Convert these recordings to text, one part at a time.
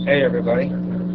Hey everybody,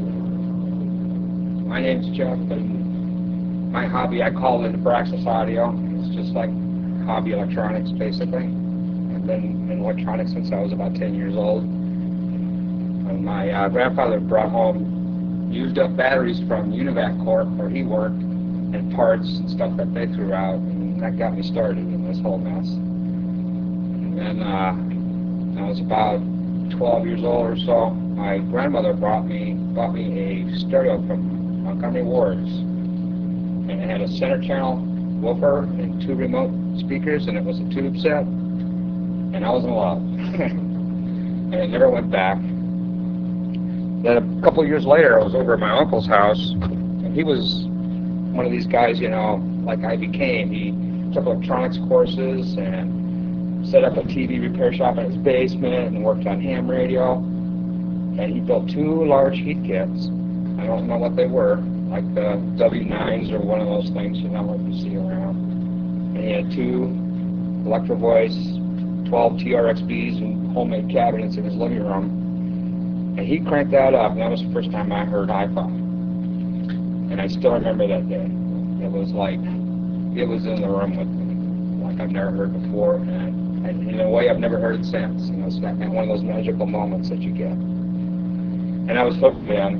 my name's Jeff, and my hobby, I call it Abraxas Audio. It's just like hobby electronics basically. I've been in electronics since I was about 10 years old. And my grandfather brought home used up batteries from Univac Corp where he worked, and parts and stuff that they threw out, and that got me started in this whole mess. And then I was about 12 years old or so. My grandmother bought me a stereo from Montgomery Ward's, and it had a center channel woofer and two remote speakers, and it was a tube set, and I was in love. And it never went back. Then a couple of years later, I was over at my uncle's house, and he was one of these guys, like I became. He took electronics courses and set up a TV repair shop in his basement and worked on ham radio. And he built two large heat kits. I don't know what they were, like the W9s or one of those things, what you see around. And he had two Electro Voice 12 TRXBs and homemade cabinets in his living room. And he cranked that up, and that was the first time I heard hi-fi. And I still remember that day. It was like, it was in the room with me, like I've never heard before, and in a way I've never heard it since. It's one of those magical moments that you get. And I was hooked then.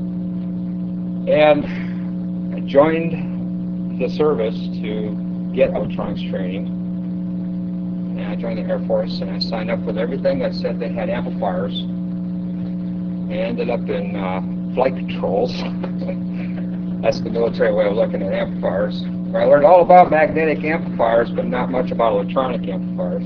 And I joined the service to get electronics training. And I joined the Air Force, and I signed up with everything that said they had amplifiers. I ended up in flight controls. That's the military way of looking at amplifiers. Where I learned all about magnetic amplifiers, but not much about electronic amplifiers.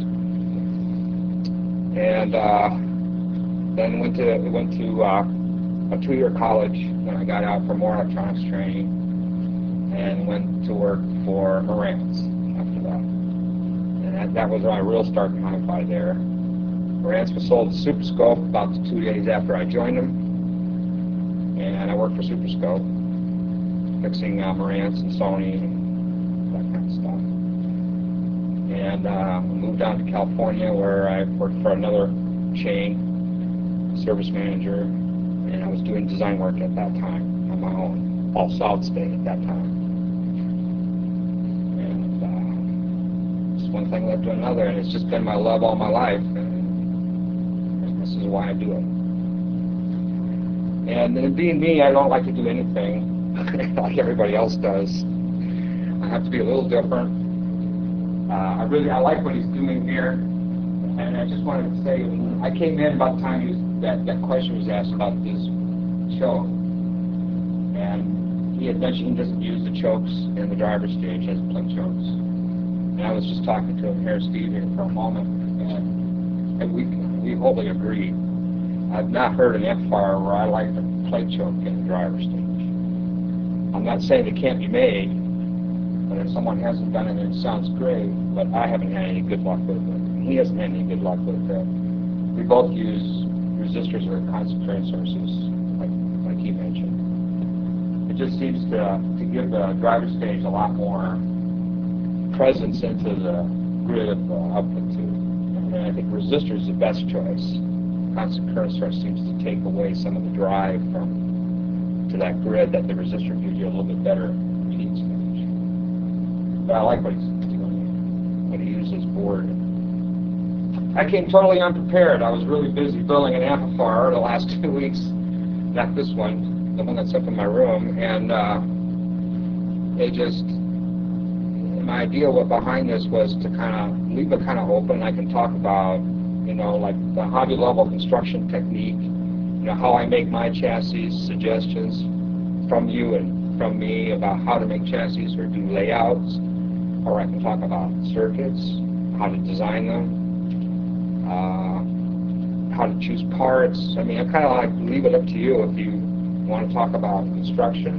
And then went to a 2-year college when I got out for more electronics training, and went to work for Marantz after that. And that was my real start in hi-fi there. Marantz was sold to Superscope about 2 days after I joined them, and I worked for Superscope, fixing Marantz and Sony and that kind of stuff. And moved down to California, where I worked for another chain, service manager, and I was doing design work at that time on my own, all solid state at that time. And just one thing led to another, and it's just been my love all my life, and this is why I do it. And being me, I don't like to do anything like everybody else does. I have to be a little different. I like what he's doing here, and I just wanted to say, I came in about the time that question was asked about this choke, and he had mentioned he doesn't use the chokes in the driver's stage, he has plug chokes. And I was just talking to him here, Steve, here for a moment, and we wholly agreed. I've not heard an amplifier where I like the plate choke in the driver's stage. I'm not saying it can't be made, but if someone hasn't done it, it sounds great, but I haven't had any good luck with it. He hasn't had any good luck with it. We both use resistors or concentrated sources, like he mentioned. It just seems to give the driver's stage a lot more presence into the grid of output too. And I think resistor is the best choice. Constant current source seems to take away some of the drive to that grid that the resistor gives you a little bit better heat stage. But I like what he's doing when he uses board. I came totally unprepared. I was really busy building an amplifier the last 2 weeks, not this one, the one that's up in my room, and my idea behind this was to kind of leave it kind of open. I can talk about, like the hobby level construction technique, how I make my chassis, suggestions from you and from me about how to make chassis or do layouts, or I can talk about circuits, how to design them, how to choose parts. I mean, I kind of like leave it up to you if you want to talk about construction,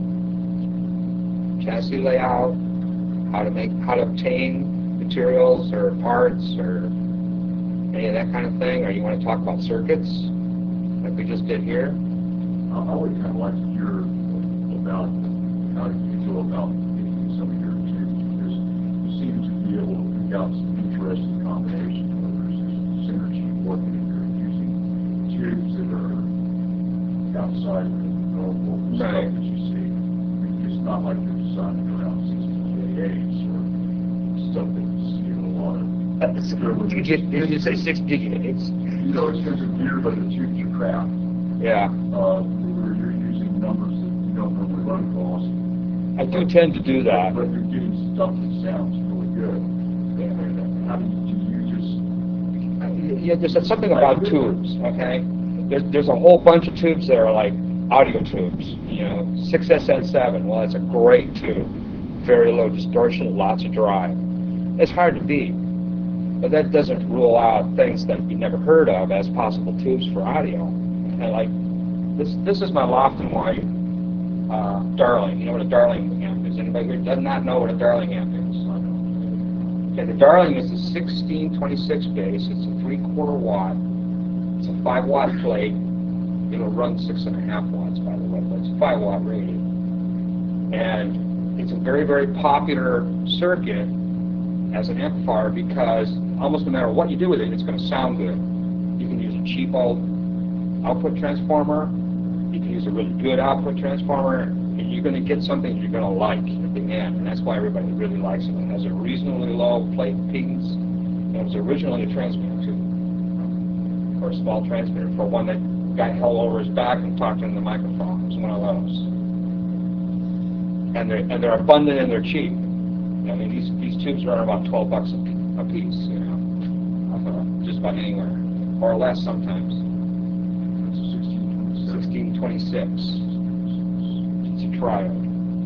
chassis layout, how to obtain materials or parts or any of that kind of thing, or you want to talk about circuits like we just did here. I would kind of like to hear about how you feel about making some of your tubes, because you seem to be able to pick out some interesting combinations, whether it's synergy working, or using tubes that are outside the normal stuff Right. that you see. I mean, it's not like they're designing around 60 KAs or stuff that you see in a lot of. Did you say 6 gigahertz? You know, it's just a gear, but the tubes are crap. Yeah. Where you're using numbers that you don't normally run across. I do tend to do that. But you're getting stuff that sounds really good. And how do you just... Yeah, there's something about tubes, okay? There's a whole bunch of tubes that are like audio tubes, 6SN7, well, that's a great tube. Very low distortion, lots of drive. It's hard to beat, but that doesn't rule out things that you never heard of as possible tubes for audio. And like, this is my Lofton White Darling. You know what a Darling amp is? Anybody here does not know what a Darling amp is? Okay, the Darling is a 1626 bass. It's a 3/4 watt. It's a 5-watt plate. It'll run 6.5 watts, by the way, but it's a 5-watt rated. And it's a very, very popular circuit as an amplifier because almost no matter what you do with it, it's going to sound good. You can use a cheap old output transformer. You can use a really good output transformer, and you're going to get something you're going to like at the end, and that's why everybody really likes it. It has a reasonably low plate impedance, and it was originally a transmitter too, or a small transmitter for one that got held over his back and talked into the microphone. It was one of those. And they're abundant and they're cheap. I mean, these tubes run about $12 a piece, just about anywhere, or less sometimes. 1626. It's a triode.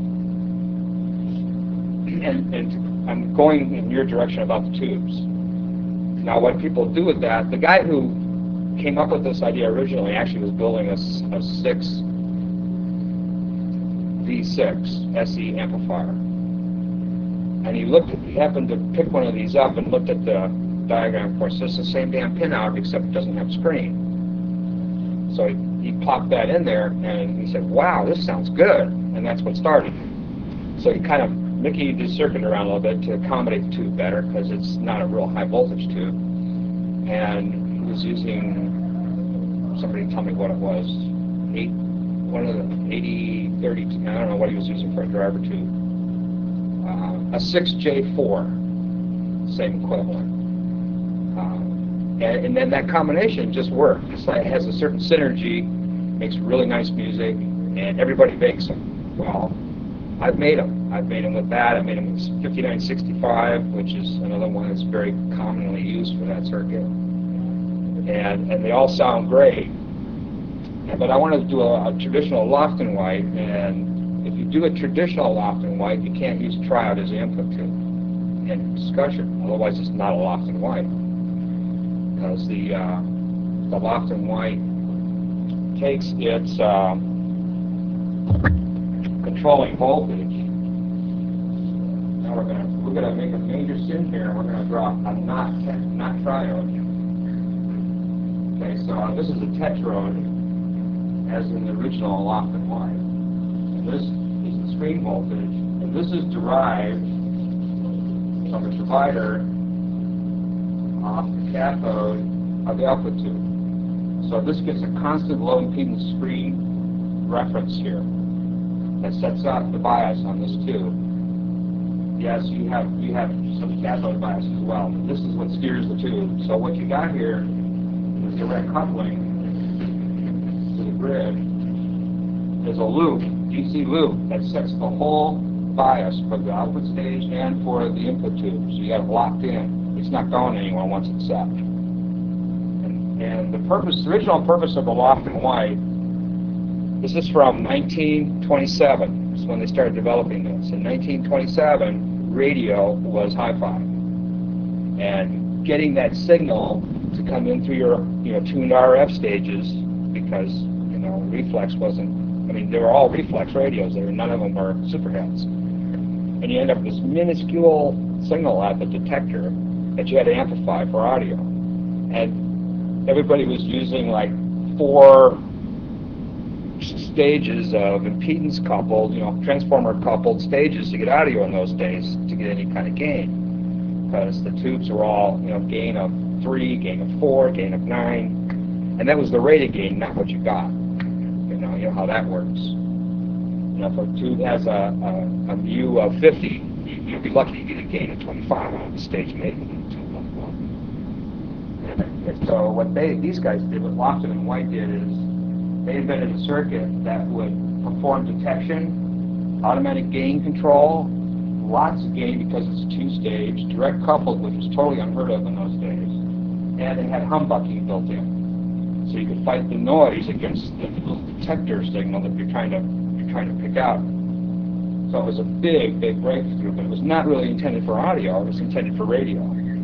And I'm going in your direction about the tubes. Now, what people do with that, the guy who came up with this idea originally actually was building a 6 V6 SE amplifier. And he happened to pick one of these up and looked at the diagram. Of course, it's the same damn pinout, except it doesn't have a screen. So he popped that in there, and he said, wow, this sounds good. And that's what started. So he kind of Mickeyed the circuit around a little bit to accommodate the tube better, because it's not a real high voltage tube. And he was using, somebody tell me what it was, one of the 80, 30, I don't know what he was using for a driver tube. A 6J4, same equivalent. And then that combination just worked. It's like it has a certain synergy, makes really nice music, and everybody makes them. Well, I've made them. I've made them with that. I made them with 5965, which is another one that's very commonly used for that circuit. And they all sound great. But I wanted to do a traditional Lofton White, and if you do a traditional Lofton White, you can't use triode as the input tube in discussion. Otherwise, it's not a Lofton White. Because the Lofton White takes its controlling voltage. Now we're gonna make a major sin here. We're gonna drop a not triode. Okay, so this is a tetrode, as in the original Lofton White. And this is the screen voltage, and this is derived from a divider off the cathode of the output tube. So this gives a constant low impedance screen reference here that sets up the bias on this tube. Yes, you have some cathode bias as well, but this is what steers the tube. So what you got here is direct coupling to the grid. There's a loop, DC loop, that sets the whole bias for the output stage and for the input tube. So you got it locked in. It's not going anywhere once it's set. And the original purpose of the Lofton White, this is from 1927. This is when they started developing this. In 1927, radio was hi-fi. And getting that signal to come in through your tuned RF stages, because reflex wasn't, they were all reflex radios. None of them were superheads. And you end up with this minuscule signal at the detector that you had to amplify for audio. And everybody was using like 4 stages of impedance coupled, transformer coupled stages to get audio in those days to get any kind of gain. Because the tubes were all, gain of 3, gain of 4, gain of 9. And that was the rated gain, not what you got. You know how that works. You know, if a tube has a mu of 50, you'd be lucky to get a gain of 25 on the stage maybe. So what these guys did, what Lofton and White did, is they invented a circuit that would perform detection, automatic gain control, lots of gain because it's two-stage, direct coupled, which was totally unheard of in those days, and it had humbucking built in. So you could fight the noise against the little detector signal that you're trying to pick out. So it was a big, big breakthrough, but it was not really intended for audio. It was intended for radio.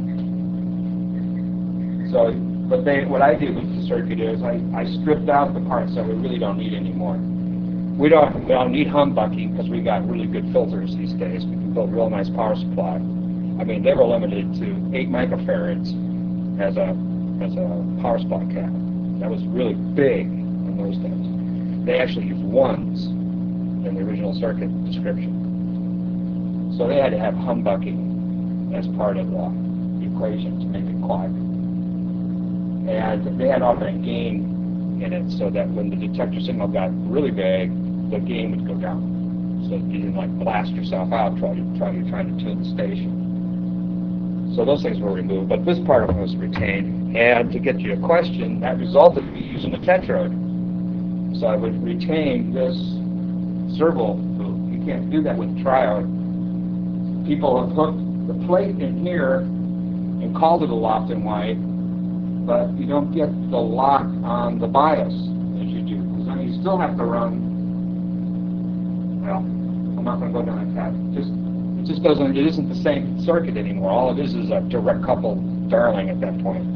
So, what I did with the circuit is I stripped out the parts that we really don't need anymore. We don't need humbucking because we got really good filters these days. We can build real nice power supply. I mean, they were limited to 8 microfarads as a power supply cap. That was really big in those days. They actually used ones in the original circuit description. So they had to have humbucking as part of the equation to make it quiet. And they had automatic gain in it so that when the detector signal got really big, the gain would go down. So you didn't like blast yourself out trying to tune the station. So those things were removed, but this part of it was retained. And to get to your question, that resulted in me using a tetrode. So I would retain this servo loop. You can't do that with a triode. People have hooked the plate in here and called it a Lofton White, but you don't get the lock on the bias as you do. Because I mean, you still have to run. Well, I'm not going to go down that path. It just doesn't. It isn't the same circuit anymore. All it is a direct coupled darling at that point.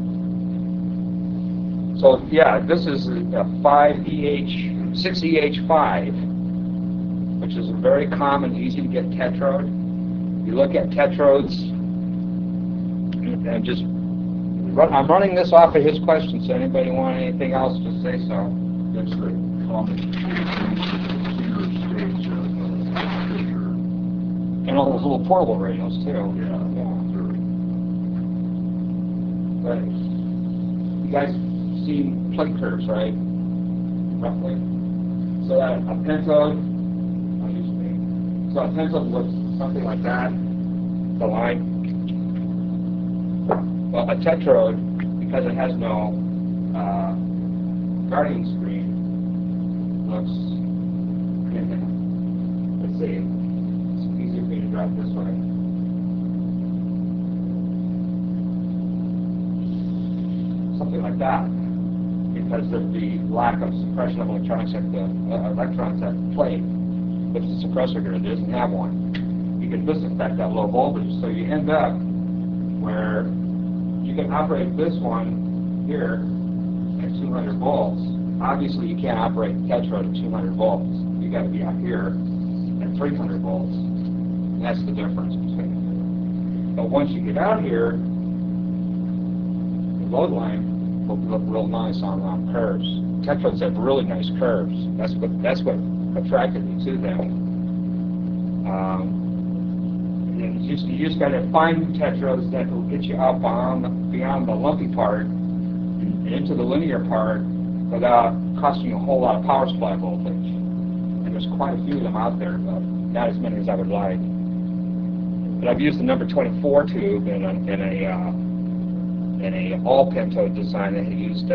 So yeah, this is a 5EH, 6EH5, which is a very common, easy to get tetrode. You look at tetrodes and just. I'm running this off of his question, so anybody want anything else, just say so. That's the common single stage picture. And all those little portable radios, too. Yeah. But you guys seen plate curves, right? Roughly. So that a pentode, so a pentode looks something like that, the line. Well, a tetrode, because it has no guardian screen, looks, let's see, it's easier for me to drive this way. Something like that, because of the lack of suppression of electronics at the electrons at the plate. Which the suppressor here doesn't have one. You can disaffect that low voltage, so you end up where you can operate this one here at 200 volts. Obviously, you can't operate the tetrode at 200 volts. You got to be out here at 300 volts. And that's the difference between them. But once you get out here, the load line will look real nice on curves. Tetrodes have really nice curves. That's what attracted me to them. You just got to find tetrodes that will get you up beyond the lumpy part and into the linear part without costing you a whole lot of power supply voltage. And there's quite a few of them out there, but not as many as I would like. But I've used the number 24 tube in a all pentode design that used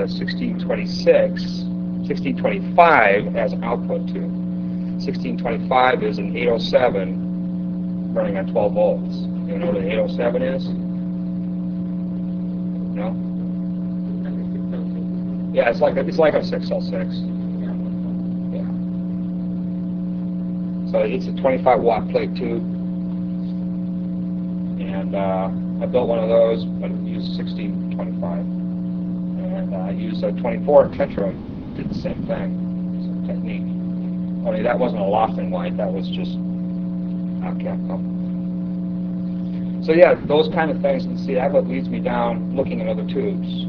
1625 as an output tube. 1625 is an 807 running on 12 volts. You know what an 807 is? No? Yeah, it's like a 6L6. Yeah. So it's a 25 watt plate tube, and I built one of those, but it used 1625, and I used a 24 tetrode. Did the same thing, same technique. Only that wasn't a Lofton White. That was just Capcom. So yeah, those kind of things, and see, that what leads me down looking at other tubes.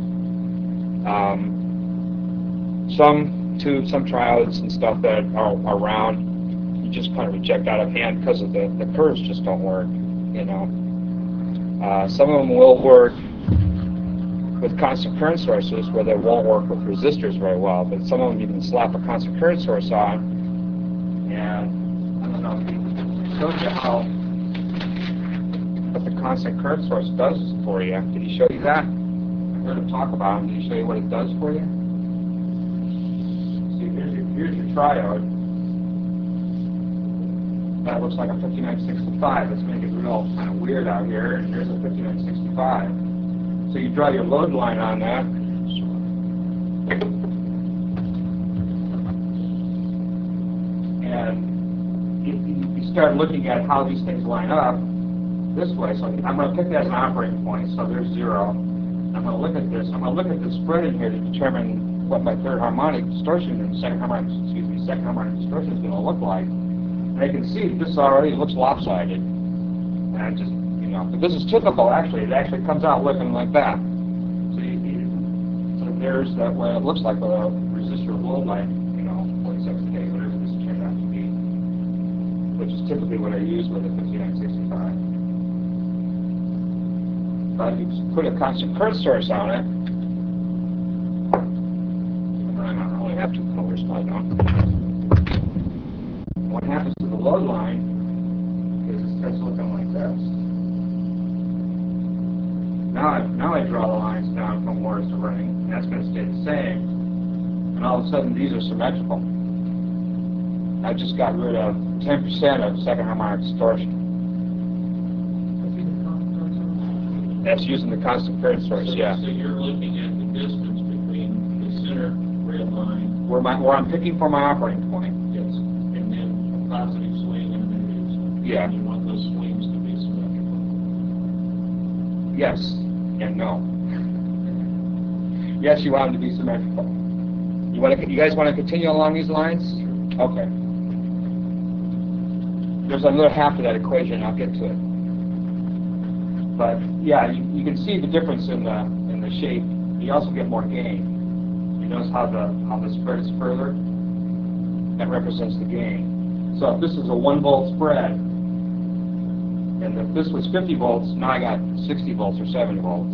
Some tubes, some triodes and stuff that are around, you just kind of reject out of hand because of the curves just don't work, you know. Some of them will work with constant current sources where they won't work with resistors very well, but some of them you can slap a constant current source on, and I don't know if he showed you how what the constant current source does for you. Did he show you that? I heard him talk about it. Did he show you what it does for you? See, here's your triode. That looks like a 5965. Let's make it real kind of weird out here. And here's a 5965. So you draw your load line on that. And you start looking at how these things line up this way. So I'm going to pick that as an operating point. So there's 0. I'm going to look at this. I'm going to look at the spread in here to determine what my third harmonic distortion and second harmonic distortion is going to look like. And you can see this already looks lopsided. And I just, but this is typical actually. It actually comes out looking like that. So there's that what it looks like with a resistor load line, 47K, whatever this turned out to be, which is typically what I use with a 5965. But you put a constant current source on it. I only have 2 colors, so I don't. What happens to the load line is it starts looking like this. Now I draw the lines down from where it's running, and that's going to stay the same. And all of a sudden, these are symmetrical. I just got rid of 10% of second harmonic distortion. That's using the constant current source, yeah. So you're looking at the distance between the center red line. Where I'm picking for my operating point. Yes. And then a positive swing and a negative swing. Yeah. And you want those swings to be symmetrical. Yes and no. Yes, you want them to be symmetrical. You guys want to continue along these lines? Okay. There's another half to that equation. I'll get to it. But yeah, you can see the difference in the shape. You also get more gain. You notice how the spread is further? That represents the gain. So if this is a 1 volt spread, and if this was 50 volts, now I got 60 volts or 70 volts.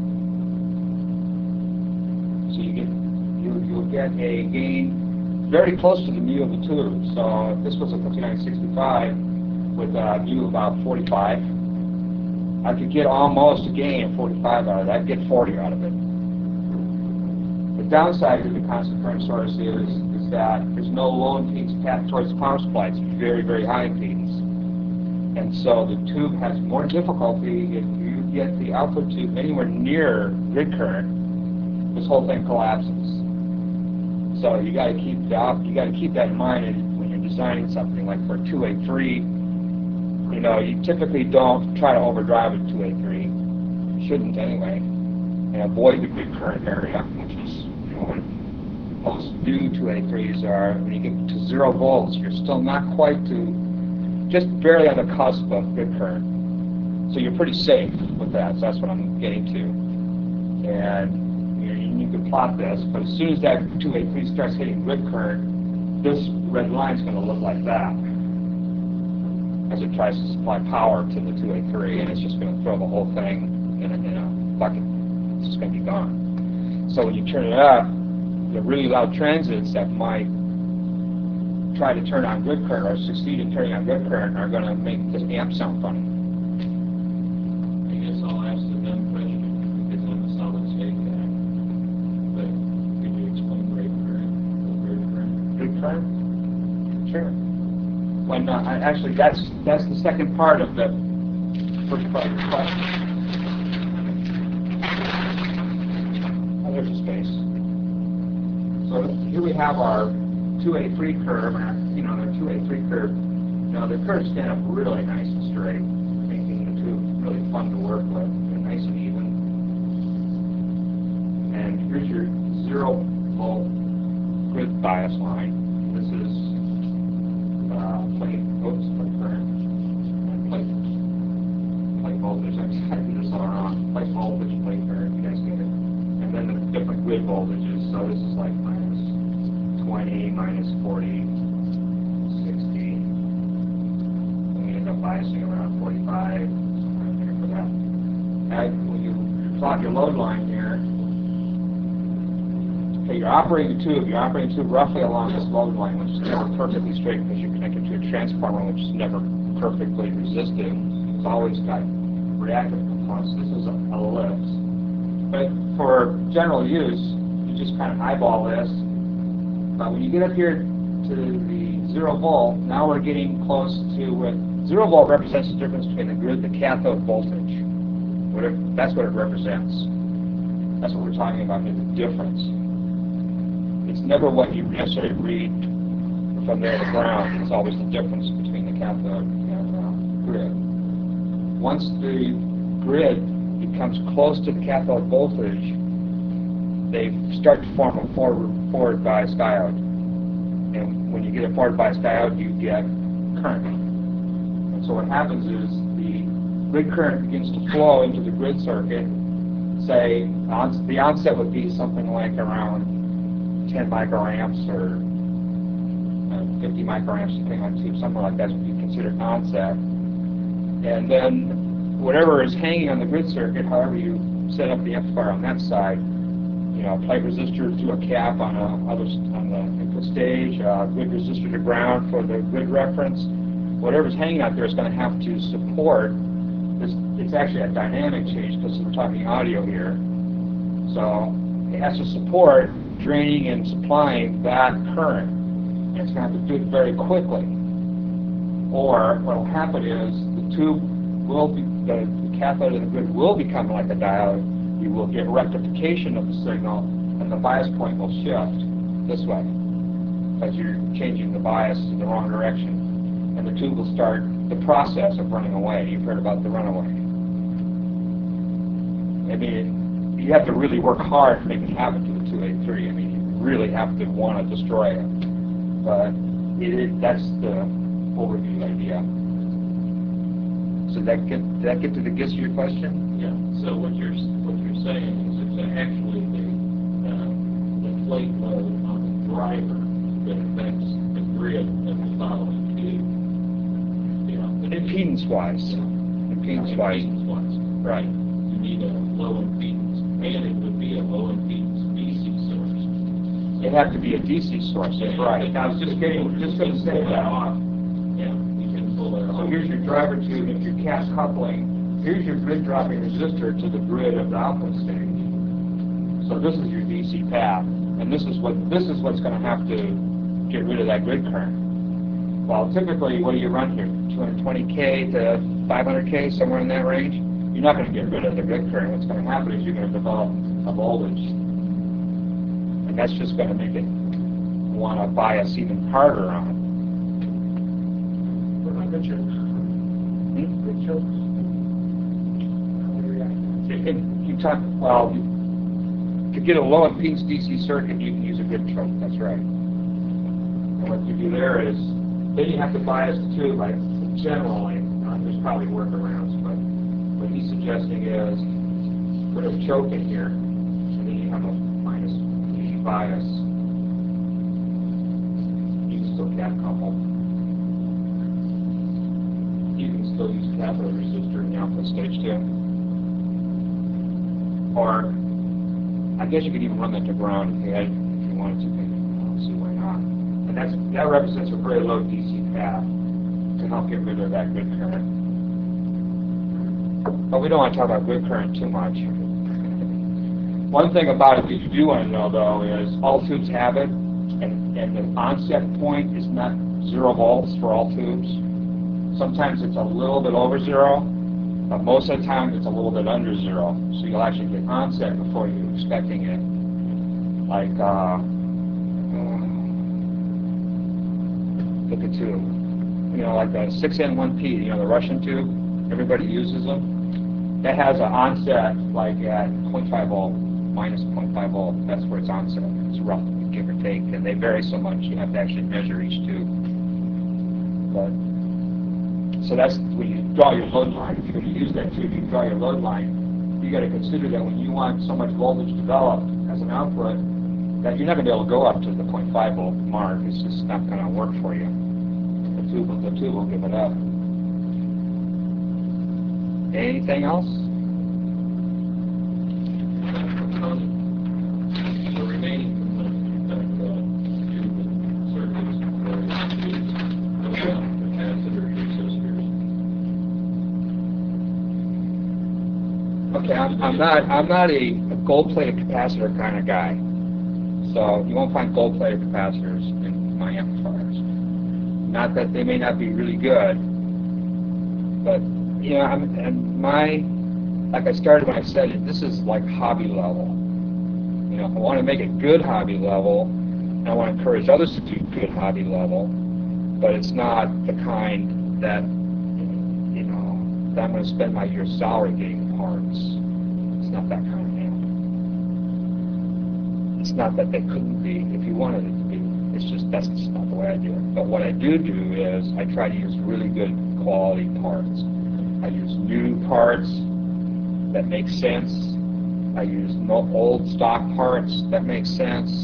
So you'll get a gain very close to the mu of the tube. So if this was a 5965 with a mu of about 45, I could get almost a gain of 45 out of that. I'd get 40 out of it. The downside to the constant current source is that there's no low impedance path towards the power supply. It's very, very high impedance. And so the tube has more difficulty if you get the output tube anywhere near grid current. This whole thing collapses. So you got to keep that in mind when you're designing something like for a 2A3. You typically don't try to overdrive a 2A3. You shouldn't anyway, and avoid the grid current area, which is most new 2A3s are. When you get to 0 volts, you're still not quite to. Just barely on the cusp of grid current. So you're pretty safe with that, so that's what I'm getting to. And you can plot this, but as soon as that 2A3 starts hitting grid current, this red line is going to look like that as it tries to supply power to the 2A3, and it's just going to throw the whole thing in a bucket. It's just going to be gone. So when you turn it up, the really loud transits that might try to turn on grid current or succeed in turning on grid current are going to make the amp sound funny. I guess I'll ask the dumb question because I'm a solid state guy. But could you explain grid current? Grid current? Sure. When actually that's the second part of the first part of the question. Oh, there's a space. So here we have our 2A3 curve, the 2A3 curve, the curves stand up really nice and straight, making the tube really fun to work with, and nice and even. And here's your 0 volt grid bias line. This is plate current, and plate voltage. I do this all wrong. Plate voltage, plate current, you guys get it. And then the different grid voltages, so this is like minus 20, minus 40, 60. And we end up biasing around 45. I'm there for that. And when you plot your load line here, Okay, you're operating the tube roughly along this load line, which is never perfectly straight because you're connected to a transformer, which is never perfectly resistive. It's always got reactive components. This is a ellipse. But for general use, you just kind of eyeball this. But when you get up here to the 0 volt, now we're getting close to what 0 volt represents the difference between the grid and the cathode voltage. That's what it represents. That's what we're talking about here, the difference. It's never what you necessarily read from there to ground. It's always the difference between the cathode and the grid. Once the grid becomes close to the cathode voltage, they start to form a forward bias diode. And when you get a forward bias diode, you get current. And so what happens is the grid current begins to flow into the grid circuit. Say, the onset would be something like around 10 microamps or 50 microamps, depending on the tube, something like that would be considered onset. And then whatever is hanging on the grid circuit, however you set up the amplifier on that side, you know, plate resistor to a cap on the input stage, grid resistor to ground for the grid reference. Whatever's hanging out there is going to have to support this. It's actually a dynamic change because we're talking audio here. So it has to support draining and supplying that current. And it's going to have to do it very quickly. Or what will happen is the tube will be, the cathode of the grid will become like a diode. You will get rectification of the signal, and the bias point will shift this way because you're changing the bias in the wrong direction. And the tube will start the process of running away. You've heard about the runaway. I mean, you have to really work hard to make it happen to the 283. I mean, you really have to want to destroy it. But that's the overview idea. So did that get to the gist of your question? Yeah. So what you're saying is it's actually the plate load on the driver that affects the grid of the following tube. Impedance-wise. Impedance-wise. Right. You need a low impedance, and it would be a low impedance DC source. It'd have to be a DC source. That's right. I was just going to say that. Yeah, you can pull that off. So here's your driver tube. If you're cast coupling, here's your grid dropping resistor to the grid of the output stage. So this is your DC path, and this is what's going to have to get rid of that grid current. Well, typically, what do you run here? 220K to 500K, somewhere in that range? You're not going to get rid of the grid current. What's going to happen is you're going to develop a voltage. And that's just going to make it want to bias even harder on it. What about Richard? Richard? You talk, well, to get a low impedance DC circuit, you can use a grid choke. That's right. And what you do there is, then you have to bias the tube, like generally. There's probably workarounds, but what he's suggesting is put a choke in here, and then you have a minus DC bias. You can still cap couple. You can still use cathode resistor in the output stage too. Or I guess you could even run that to ground if you wanted to. I don't see why not. And that represents a very low DC path to help get rid of that grid current. But we don't want to talk about grid current too much. One thing about it that you do want to know, though, is all tubes have it, and the onset point is not 0 volts for all tubes. Sometimes it's a little bit over 0, but most of the time it's a little bit under 0. So you'll actually get onset before you're expecting it. Like, look at tube. You know, like the 6N1P, the Russian tube, everybody uses them. That has an onset like at 0.5 volt, minus 0.5 volt. That's where it's onset. It's roughly, give or take, and they vary so much you have to actually measure each tube. But so that's when you draw your load line. If you're going to use that tube, you draw your load line. You got to consider that when you want so much voltage developed as an output, that you're not going to be able to go up to the 0.5 volt mark. It's just not going to work for you. The tube will give it up. Anything else? The remaining component Okay, I'm not a gold-plated capacitor kind of guy. So you won't find gold-plated capacitors in my amplifiers. Not that they may not be really good, but you know, like I started when I said it, this is like hobby level. You know, I want to make it good hobby level, and I want to encourage others to do good hobby level, but it's not the kind that, you know, that I'm going to spend my year's salary getting parts. It's not that kind of amp. It's not that they couldn't be if you wanted it to be. It's just that's just not the way I do it. But what I do is I try to use really good quality parts. I use new parts that make sense. I use no old stock parts that make sense.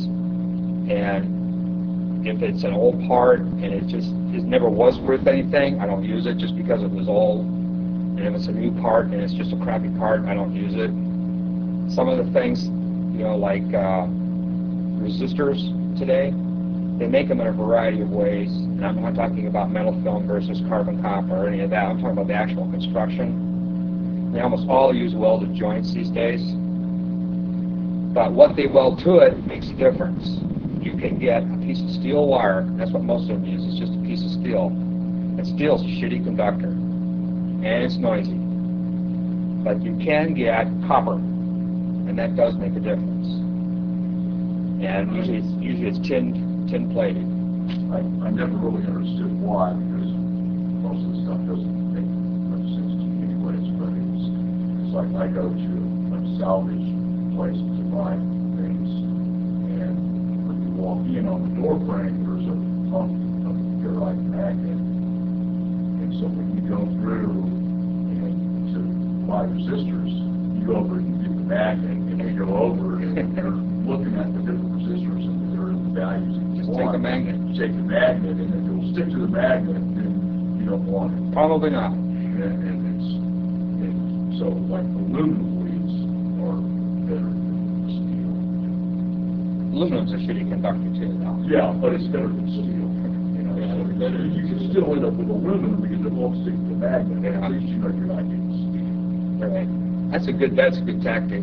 And if it's an old part and it never was worth anything, I don't use it just because it was old. And if it's a new part and it's just a crappy part, I don't use it. Some of the things, you know, like resistors today, they make them in a variety of ways. And I'm not talking about metal film versus carbon copper or any of that. I'm talking about the actual construction. They almost all use welded joints these days. But what they weld to it makes a difference. You can get a piece of steel wire. That's what most of them use. It's just a piece of steel. And steel's a shitty conductor. And it's noisy. But you can get copper. And that does make a difference. And usually it's tin plated. I never really understood why, because most of the stuff doesn't make much sense to me anyways, but it's like I go to a salvage place to buy things, and when you walk in on the door frame, there's a pump of ferrite magnet, and so when you go through and to buy resistors, you go over and you get the magnet, and you go over and you're looking at the different resistors and they're in the values. Just take a magnet. You take the magnet, and if you'll stick to the magnet, then you don't want it. Probably not. And so like aluminum leads are better than steel. Aluminum's a shitty conductor too, though. Yeah, but it's better than steel. You know, Yeah, so it's better. you can still end up with aluminum because it won't stick to the magnet. And at least you know you're not getting steel. Right. That's a good tactic.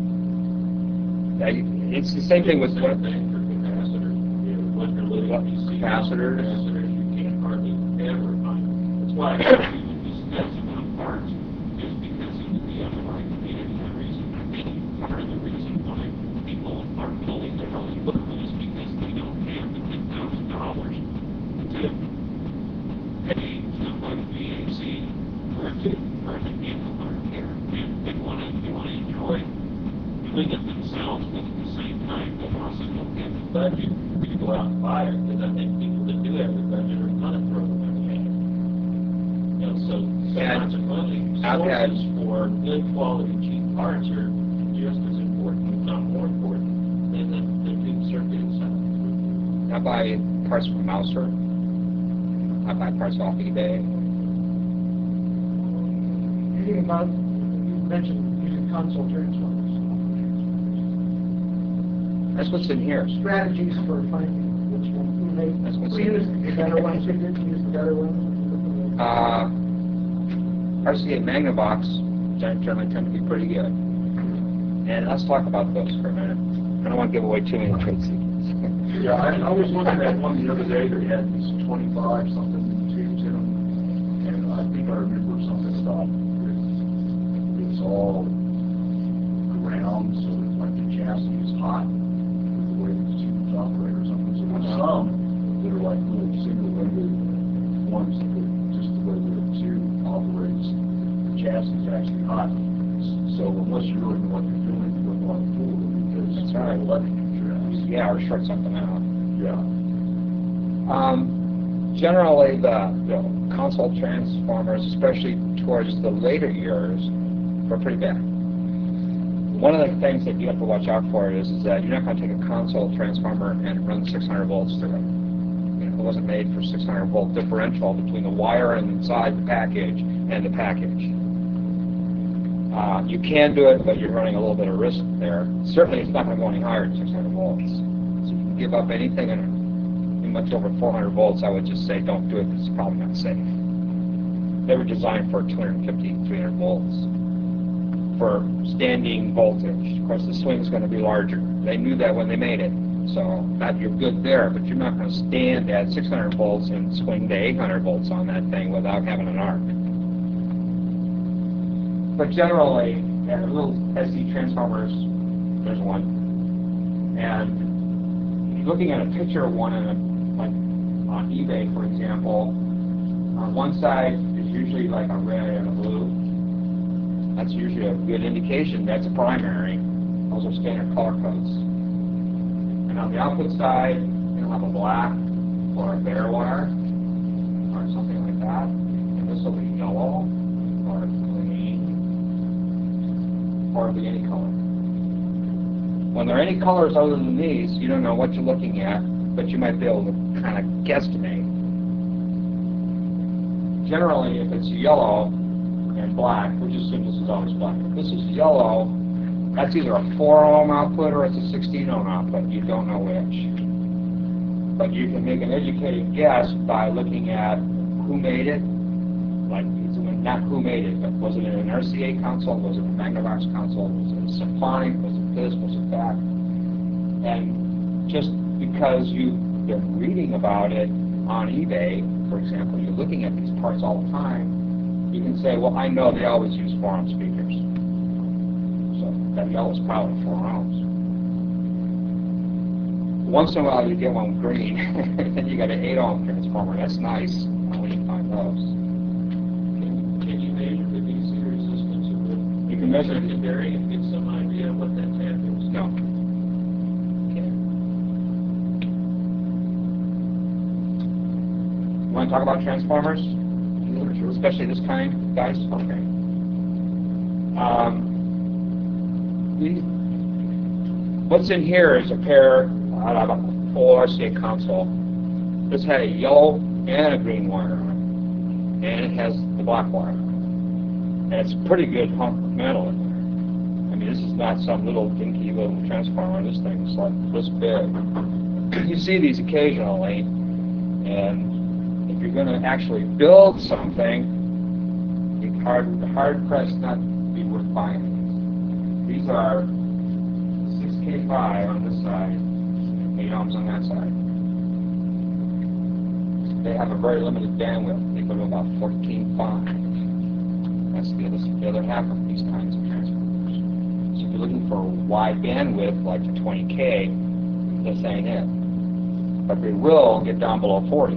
It's the same thing with Same thing for capacitors. When you're looking at these capacitors. you can't hardly ever find. That's why I think you would be sketching on parts, is because you would be on the right community. The reason, I think, part of the reason why people are building their own equipment is because they don't have the $10,000 to pay someone VAC for an amplifier here. And they want to enjoy doing it themselves, but at the same time, they also don't have the budget to go out and buy it, because I think people that do have the budget are gonna throw the money at it. You know, so And consequently, I've had- sources for good quality, cheap parts are just as important, if not more important, than the tube circuit itself. I buy parts from Mouser. I buy parts off eBay. Anything about, you mentioned using console transformers. That's what's in here. Strategies for finding which one you make. That's what's Use in the better ones, you did use the better ones. RCA Magnavox generally tend to be pretty good. And let's talk about those for a minute. I don't want to give away too many trade secrets. Yeah, I was looking at one the other day that had these 25 something tubes in them, and I think I remember something about it's all ground, so it's like the chassis is hot with the way the tubes operate or something. So there's some that are like little single-ended ones that just the way the tube operates, the chassis is actually hot. So unless you really know what you're doing, you don't want to fool it because That's right. electric drives. Yeah, or short something out. Yeah. Generally, the console transformers, especially towards the later years, were pretty bad. One of the things that you have to watch out for is that you're not going to take a console transformer and run 600 volts through it. It wasn't made for 600 volt differential between the wire inside the package and the package. You can do it, but you're running a little bit of risk there. Certainly, it's not going to go any higher than 600 volts. So if you can give up anything in much over 400 volts, I would just say don't do it because it's probably not safe. They were designed for 250, 300 volts. for standing voltage. Of course, the swing's going to be larger. They knew that when they made it. So that you're good there, but you're not going to stand at 600 volts and swing to 800 volts on that thing without having an arc. But generally, little SC transformers, there's one. And looking at a picture of one, like on eBay, for example, on one side is usually like a red and a blue. That's usually a good indication. That's a primary. Those are standard color codes. And on the output side, you'll have a black or a bare wire or something like that. And this will be yellow or green or it'll be any color. When there are any colors other than these, you don't know what you're looking at, but you might be able to kind of guesstimate. Generally, if it's yellow and black, which assumes this is always black. If this is yellow, that's either a 4 ohm output or it's a 16 ohm output. You don't know which. But you can make an educated guess by looking at who made it. Like, not who made it, but was it an RCA console? Was it a Magnavox console? Was it a Symphonic? Was it this? Was it that? And just because you've been reading about it on eBay, for example, you're looking at these parts all the time, you can say, well, I know they always use 4 ohm speakers. So that yellow's probably 4 ohms. Once in a while you get one green, and you got an 8 ohm transformer. That's nice when you find those. Can you measure the DC resistance of the You can measure it. secondary and get some idea of what that tap is? No. You want to talk about transformers? Especially this kind, guys? Okay. What's in here is a pair of a full RCA console. This had a yellow and a green wire on it. And it has the black wire. And it's a pretty good hunk of metal in there. I mean, this is not some little dinky little transformer. This thing's like this big. You see these occasionally, and if you're going to actually build something, you're hard pressed not to be worth buying these. These are 6K5 on this side, 8 ohms on that side. They have a very limited bandwidth. They go to about 14.5. That's the other half of these kinds of transformers. So if you're looking for a wide bandwidth like the 20K, this ain't it. But they will get down below 40.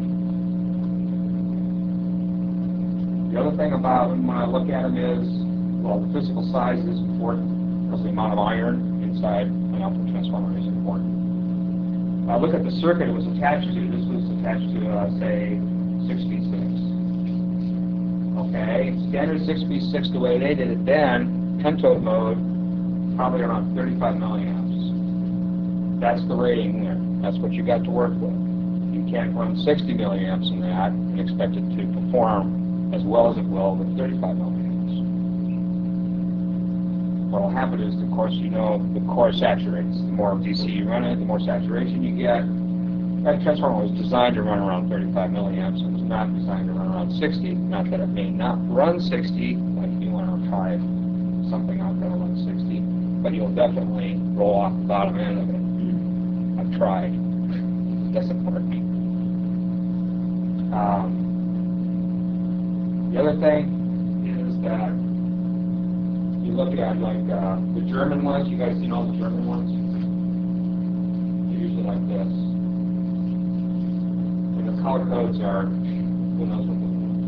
The other thing about them when I look at them is, well, the physical size is important because the amount of iron inside an output transformer is important. Look at the circuit it was attached to. This was attached to, say, 6V6. Okay, standard 6V6, the way they did it then, pentode mode, probably around 35 milliamps. That's the rating there. That's what you got to work with. You can't run 60 milliamps in that and expect it to perform as well as it will with 35 milliamps. What will happen is, of course, you know the core saturates. The more DC you run it, the more saturation you get. That transformer was designed to run around 35 milliamps. It was not designed to run around 60. Not that it may not run 60, like if you want to try something out there run 60, but you'll definitely roll off the bottom end of it. I've tried. It doesn't work. The other thing is that you look at like the German ones. You guys seen all the German ones? They're usually like this. And the color codes are, who knows what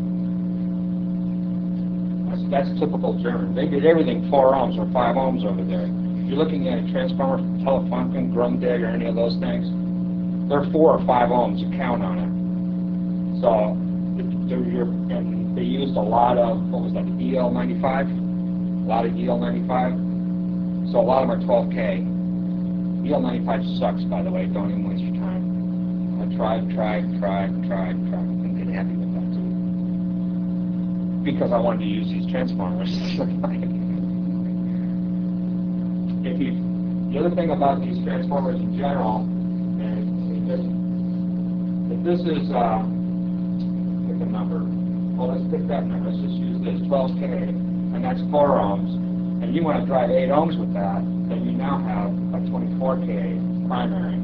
that's typical German. They did everything 4 ohms or 5 ohms over there. If you're looking at a transformer from Telefunken, Grundig, or any of those things, they're 4 or 5 ohms. You count on it. So and they used a lot of, what was that, EL95? A lot of EL95. So a lot of them are 12K. EL95 sucks, by the way. Don't even waste your time. I tried. Couldn't get happy with that too. Because I wanted to use these transformers. The other thing about these transformers in general, and if this is, pick a number. Well, let's pick that number. Let's just use this, 12K, and that's 4 ohms. and you want to drive 8 ohms with that, then you now have a 24K primary.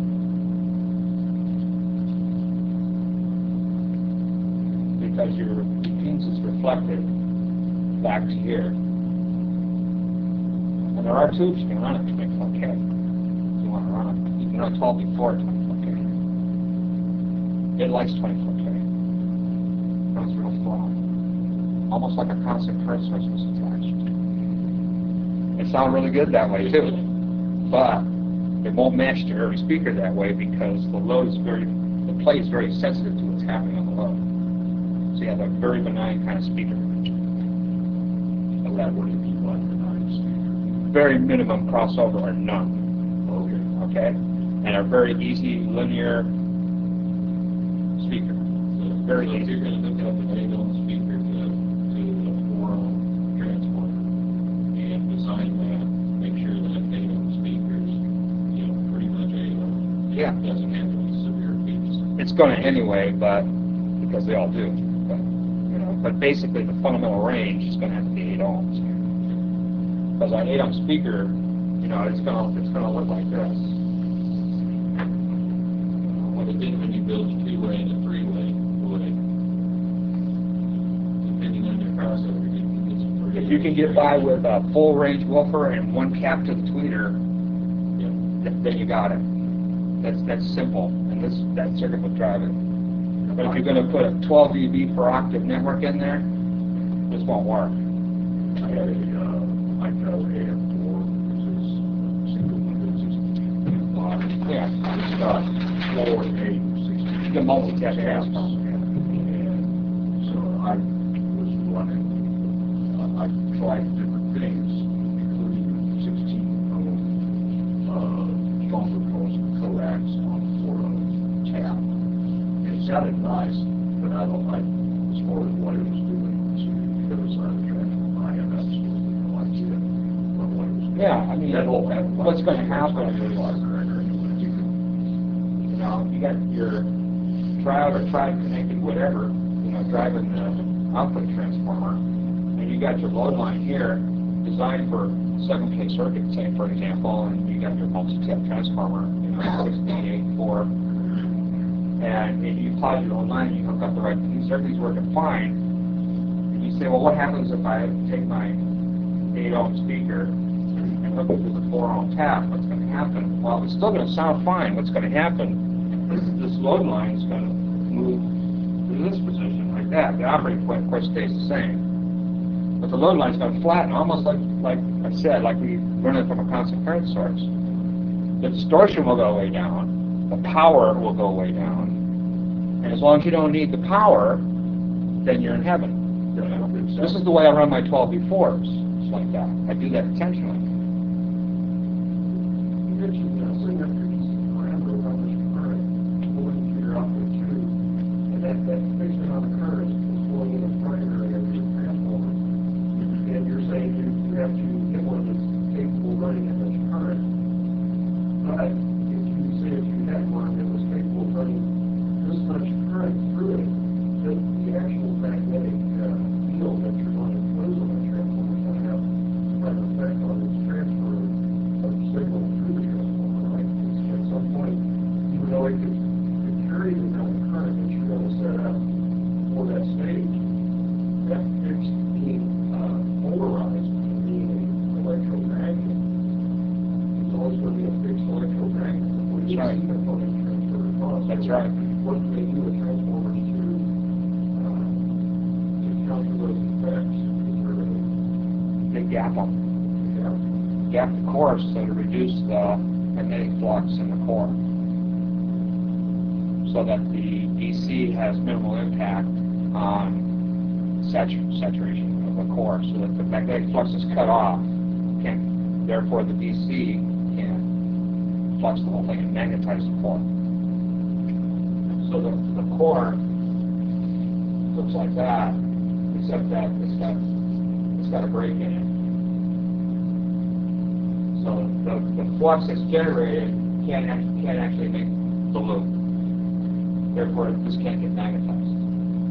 Because your impedance is reflected back to here. And there are tubes you can run at 24K. If you want to run it. You can run 12 before 24K. It likes 24K. Runs real slow. Almost like a constant current source was attached. It sounds really good that way too. But it won't match to every speaker that way because the load is the plate is very sensitive to what's happening on the load. So you have a very benign kind of speaker. What do you mean by benign speaker? Very minimum crossover or none. Okay? And a very easy linear speaker. Very So if easy. you're going to hook up an 8 ohm speaker to a 4 ohm transformer and design that, make sure that 8 ohm speaker is, pretty much 8 ohm. Yeah. It doesn't have any severe peaks. It's going to anyway, but because they all do. But basically the fundamental range is going to have to be 8 ohms. Because an 8 ohm speaker, it's going to look like this. What it did when you build a 2-way and a 3-way, depending on your crossover, you can get some pretty. If you can get by with a full range woofer and one cap to the tweeter, then you got it. That's simple, and that circuit would drive it. But if you're going to put a 12 dB per octave network in there, this won't work. I had a ICO AM4, which is single window 16 block. Yeah. It's got 4, 8, 16. The multi-test tasks. transformer. And so I was running, I tried different things, including 16 ohm stronger pulse coax on 4 ohm tap. It sounded nice, but I don't like as far as what it was doing to the other side of the transformer. I have absolutely no idea what it was doing. Yeah, I mean, what's going to happen is, you got your trial or tried connected whatever, driving the output transformer, and you got your load line here designed for 7K circuit, say for example, and you got your multi-tap transformer, 16, 8, 4. And if you plot your own line, you hook up the right things, everything's working fine. And you say, well, what happens if I take my 8 ohm speaker and hook it to the 4 ohm tap? What's going to happen? Well, it's still going to sound fine. What's going to happen is this load line is going to move to this position like that. The operating point, of course, stays the same. But the load line is going to flatten, almost like I said, like we run it from a constant current source. The distortion will go way down. The power will go way down. And as long as you don't need the power, then you're in heaven. This is the way I run my 12V4s. It's like that. I do that intentionally. You mentioned setting up your DC parameter about this current going to your output tube, and that's based on the current that's flowing in the primary of your transformer. And you're saying you have to get one that's capable of running at this current. But if you had one that was capable of running this much current through it, that the actual magnetic field that you're going to impose on the transformer is going to have quite an effect on its transfer of signal through the transformer, right? Because at some point, even though it could carry the amount of current that you're going to set up for that stage, that fixed being polarized and being an electromagnet, it's always going to be a fixed electromagnet before you That's right. see component transfer across. That's right. What do they do with transformers to counter those effects? Is there a They gap them. gap? Gap the core so to reduce the magnetic flux in the core. So that the DC has minimal impact on saturation of the core. So that the magnetic flux is cut off. Therefore the DC can flux the whole thing and magnetize the core. So the core looks like that, except that it's got a break in it. So the flux that's generated can't actually make the loop. Therefore, this can't get magnetized.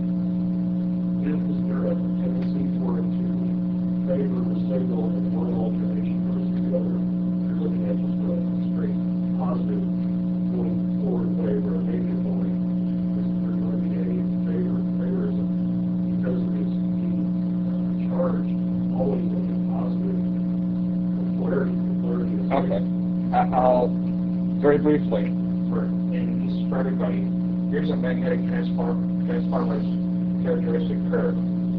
Is there a tendency for it to favor the signal in one briefly, and this is for everybody, here's a magnetic transformer's characteristic curve.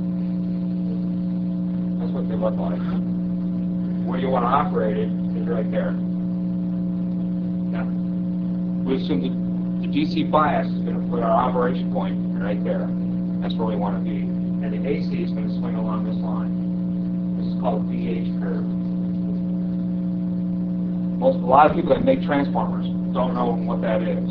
That's what they look like. Where you want to operate it is right there. Now, we assume that the DC bias is going to put our operation point right there. That's where we want to be. And the AC is going to swing along this line. This is called a BH curve. A lot of people that make transformers don't know what that is.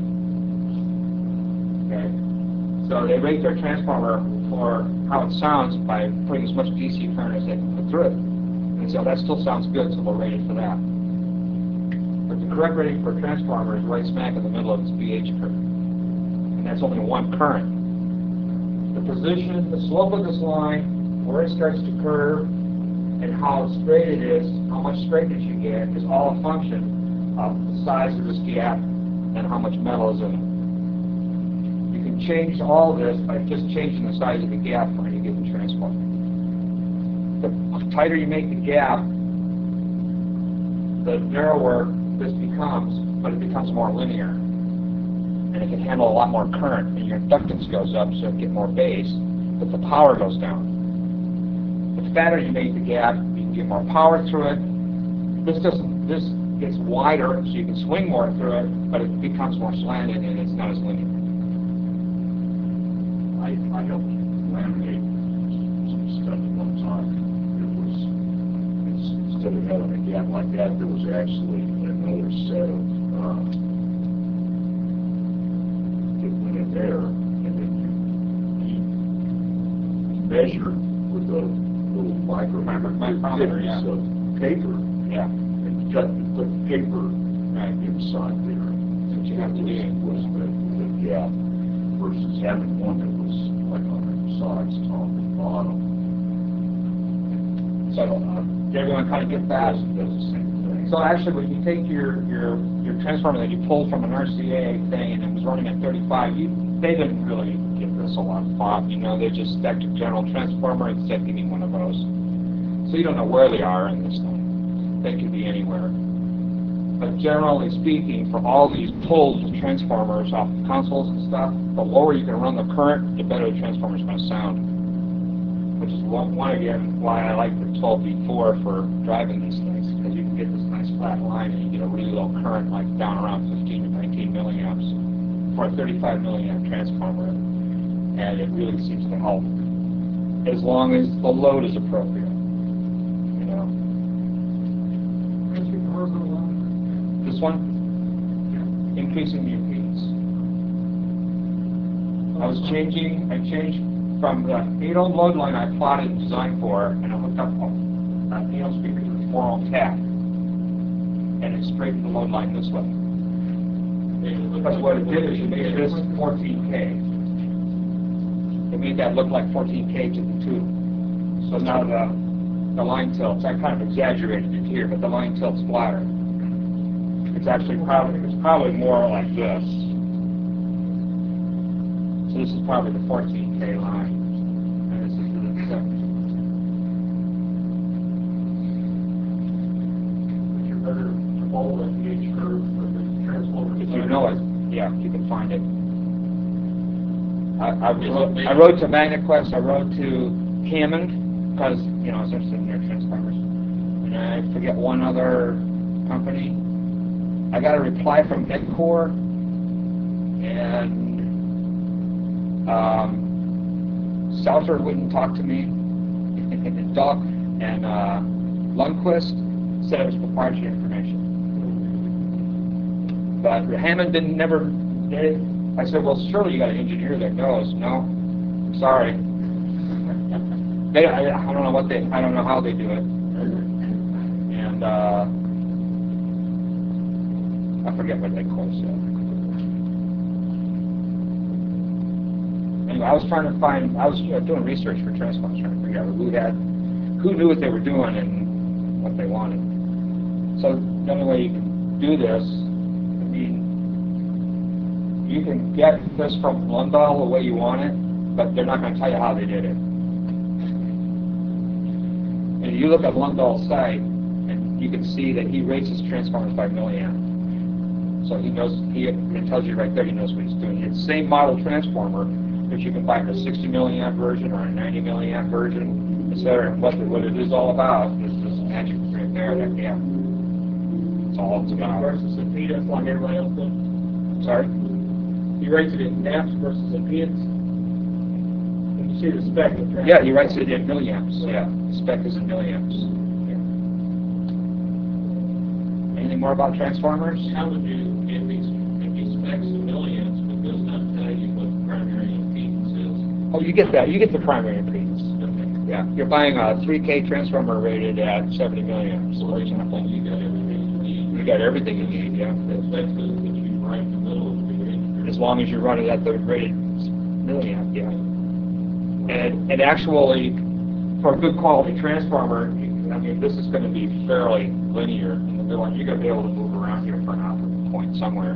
Okay? So they rate their transformer for how it sounds by putting as much DC current as they can put through it. And so that still sounds good, so they'll rate it for that. But the correct rating for a transformer is right smack in the middle of its BH curve. And that's only one current. The position, the slope of this line, where it starts to curve, and how straight it is, how much straightness you get, is all a function of the size of this gap and how much metal is in it. You can change all this by just changing the size of the gap for any given transformer. The tighter you make the gap, the narrower this becomes, but it becomes more linear. And it can handle a lot more current, and your inductance goes up so you get more base, but the power goes down. The fatter you make the gap, you can get more power through it. This gets wider, so you can swing more through it, but it becomes more slanted and it's not as linear. I helped laminate some stuff at one time. Instead of having a gap like that, there was actually another set of that went in there, and then you measure with a little micrometer Yeah. of paper, Yeah. and you put paper inside there. That's what you have to do. Was the gap versus having one that was like on the sides, top and bottom. So, did everyone kind of get that? Does the same thing. So actually, when you take your transformer that you pulled from an RCA thing and it was running at 35, they didn't really give this a lot of thought. You know, they just stuck to general transformer and said, give me one of those. So you don't know where they are in this thing. They could be anywhere. But generally speaking, for all these pulled transformers off the consoles and stuff, the lower you can run the current, the better the transformer is going to sound. Which is one again why I like the 12V4 for driving these things, because you can get this nice flat line and you get a really low current, like down around 15 to 19 milliamps for a 35 milliamp transformer, and it really seems to help as long as the load is appropriate. You know. This one, increasing the impedance. I changed from the 8-ohm load line I plotted and designed for, and I hooked up an 8-ohm speaker to the 4-ohm tap, and it straightened the load line this way. Because what it did is it made this 14K. It made that look like 14K to the tube. So now the line tilts. I kind of exaggerated it here, but the line tilts flatter. It's actually probably more like this. So this is probably the 14K line, and this is the 17. But you're better to follow that pH curve for the transformer. If you know it, yeah, you can find it. I wrote to MagnaQuest, I wrote to Hammond, because, you know, I was interested in their transformers. And I forget one other company. I got a reply from Edcore, and Souter wouldn't talk to me. Doc and Lundquist said it was proprietary information. But Hammond never did. I said, well, surely you got an engineer that knows. No, I'm sorry. I don't know I don't know how they do it. And I forget what they call it. Anyway, I was doing research for transformers, trying to figure out who knew what they were doing and what they wanted. So the only way you can do this, I mean, you can get this from Lundahl the way you want it, but they're not going to tell you how they did it. And you look at Lundahl's site, and you can see that he rates his transformers by milliamp. So he knows, it tells you right there, he knows what he's doing. It's the same model transformer, but you can buy a 60 milliamp version or a 90 milliamp version, etc. And what it is all about is this magic right there, that gap. That's all it's about. Versus impedance like everybody else does. Sorry? He rates it in amps versus impedance. When you see the spec of the Yeah, he writes it in milliamps. Yeah, the spec is in milliamps. Yeah. Anything more about transformers? How would you, if he specs in milliamps, but does not tell you what the primary impedance is? Oh, you get that. You get the primary impedance. Okay. Yeah, you're buying a 3K transformer rated at 70 milliamps, So for there's example. nothing, you got everything you need. You got everything you need, yeah. The specs that you right in the middle of the range. As long as you run it at the rated milliamp, yeah. And actually, for a good quality transformer, I mean, this is going to be fairly linear in the middle, and you're going to be able to move around here for an optimal point somewhere.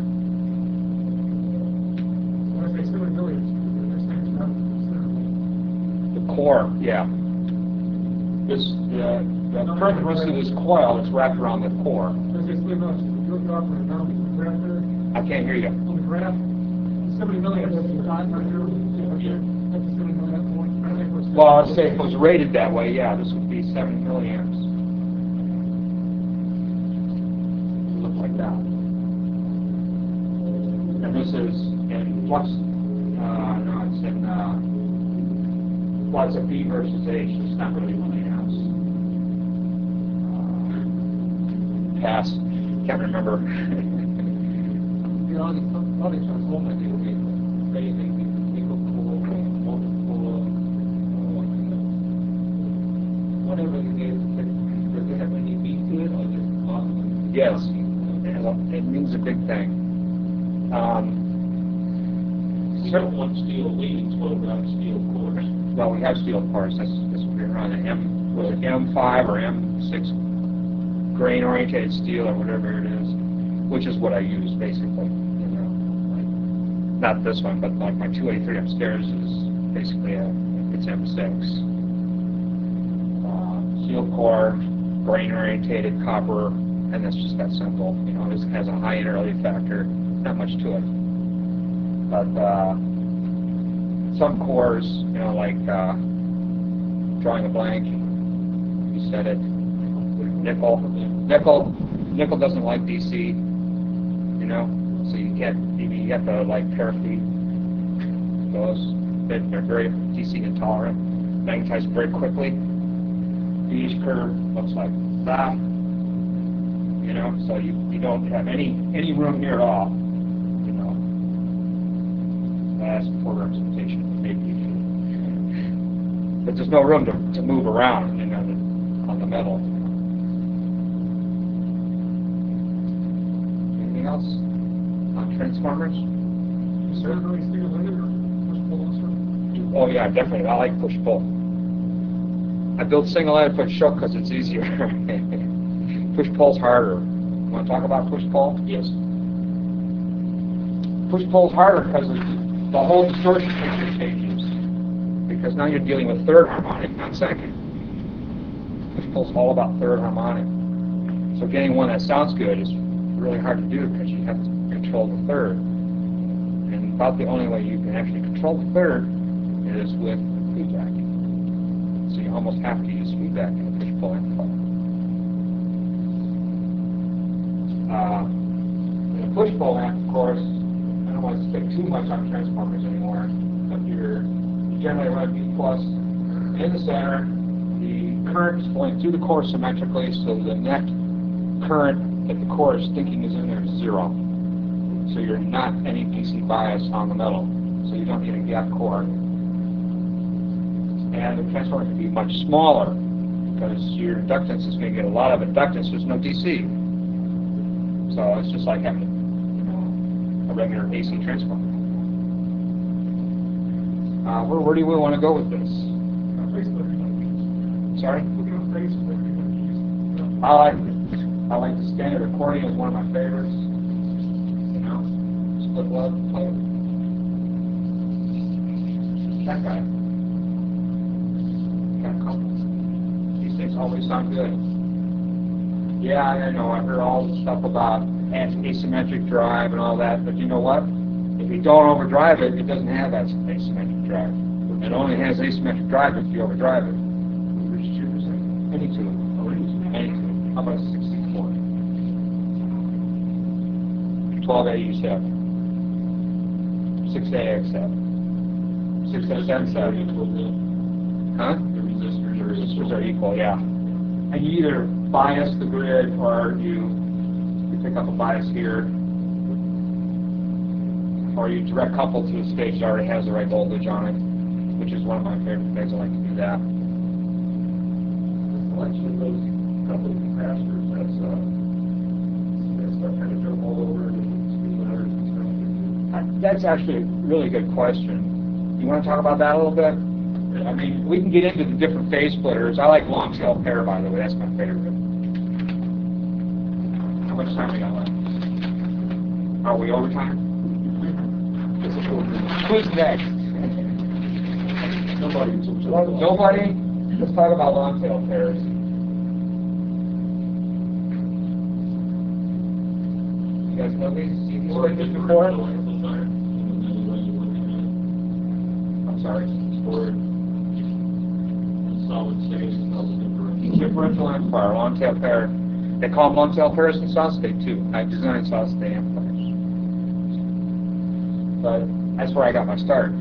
When I say 7 million, they're saying it's not The core, yeah. The current that runs through this coil is wrapped around the core. Does it split up? You look off on the graph there, I can't hear you. on the graph, 70 million, that's the time right there. That's the 70 million point. I think we're Well, I'd say if it was rated that way, yeah, this would be 70 milliamps. Look like that. And this is in flux, no, it's in flux of B versus H, it's not really milliamps. Pass, can't remember. You know, all these transformers, they will be raising single core, multiple, whatever it is, does it have any beat to it or just awesome? Yes, it means a big thing. We don't want steel leads, what about steel cores? Well, we have steel cores. That's we're on an M5 or M6 grain oriented steel or whatever it is, which is what I use basically. You know, like, not this one, but like my 283 upstairs is basically it's M6. Steel core, grain oriented copper, and that's just that simple. You know, it has a high inner factor. Not much to it, but some cores, you know, like drawing a blank. You said it. Nickel doesn't like DC. You know, so you have to like paraffin those. They're very DC intolerant. Magnetize very quickly. Beige curve looks like that. You know, so you don't have any room here at all. You know, that's poor representation, maybe. But there's no room to move around, you know, on the metal. Anything else on transformers? Sir, really steel leaded or push pull, sir? Oh yeah, definitely. I like push pull. I built single headed for show because it's easier. Push pull's harder. You want to talk about push pull? Yes. Push pull's harder because the whole distortion picture changes. Because now you're dealing with third harmonic, not second. Push pull's all about third harmonic. So getting one that sounds good is really hard to do because you have to control the third. And about the only way you can actually control the third is with feedback. So you almost have to use feedback in a push pull amplifier. In a push pull amp, of course, I don't want to stick too much on transformers anymore, but you generally run B plus in the center. The current is flowing through the core symmetrically, so the net current that the core is thinking is in there is 0. So you're not any DC bias on the metal, so you don't need a gap core. And the transformer can be much smaller because your inductance is going to get a lot of inductance. There's no DC. So it's just like having, you know, a regular AC transformer. Where do we want to go with this? Facebook, Sorry? looking on Facebook, I like the standard accordion is one of my favorites. You know, split love play. That guy. Got a couple. These things always sound good. Yeah, I know. I heard all the stuff about asymmetric drive and all that, but you know what? If you don't overdrive it, it doesn't have asymmetric drive. It only has asymmetric drive if you overdrive it. Which tube is that? Any tube. Oh, it is. Any tube. How about a 64? 12AU7. 6AX7. 6SM7. Huh? The Resistors are equal, yeah. And you either bias the grid or you pick up a bias here, or you direct couple to a stage that already has the right voltage on it, which is one of my favorite things. I like to do that. The selection of those couple of capacitors, that's stuff kind of jump all over and speed limiters and stuff. That's actually a really good question. You want to talk about that a little bit? I mean, we can get into the different phase splitters. I like long tail pair, by the way. That's my favorite. How much time we got left? Are we over time? Who's next? Nobody. Nobody? Let's talk about long tail pairs. You guys know these? Seen these like this before? I'm sorry. Solid state, Differential amplifier, long tail pair. They call them long tail pairs in solid state too. I designed solid state amplifiers. But that's where I got my start.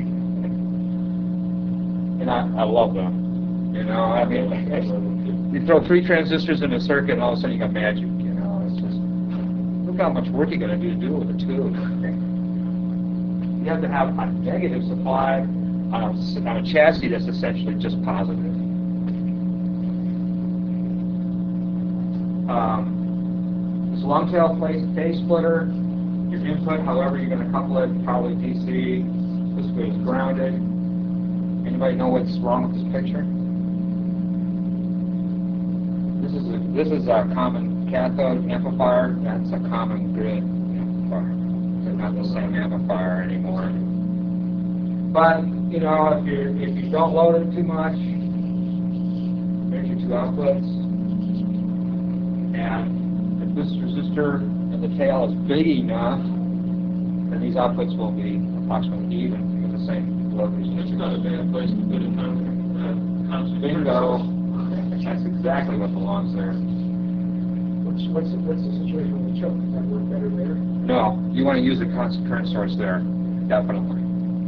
And I love them. You know, I mean, you throw 3 transistors in a circuit and all of a sudden you got magic. You know, it's just, look how much work you're going to do with a tube. You have to have a negative supply on a chassis that's essentially just positive. This long tail phase splitter, your input, however you're going to couple it, probably DC. This way is grounded. Anybody know what's wrong with this picture? This is a common cathode amplifier. That's a common grid amplifier. They're not the same amplifier anymore. But you know, if you don't load it too much, there's your 2 outputs. And if this resistor and the tail is big enough, then these outputs will be approximately even with the same load resistance. It's not a bad place to put it on. Bingo. That's exactly what belongs there. What's the situation with the choke? Does that work better there? No, you want to use a constant current source there, definitely.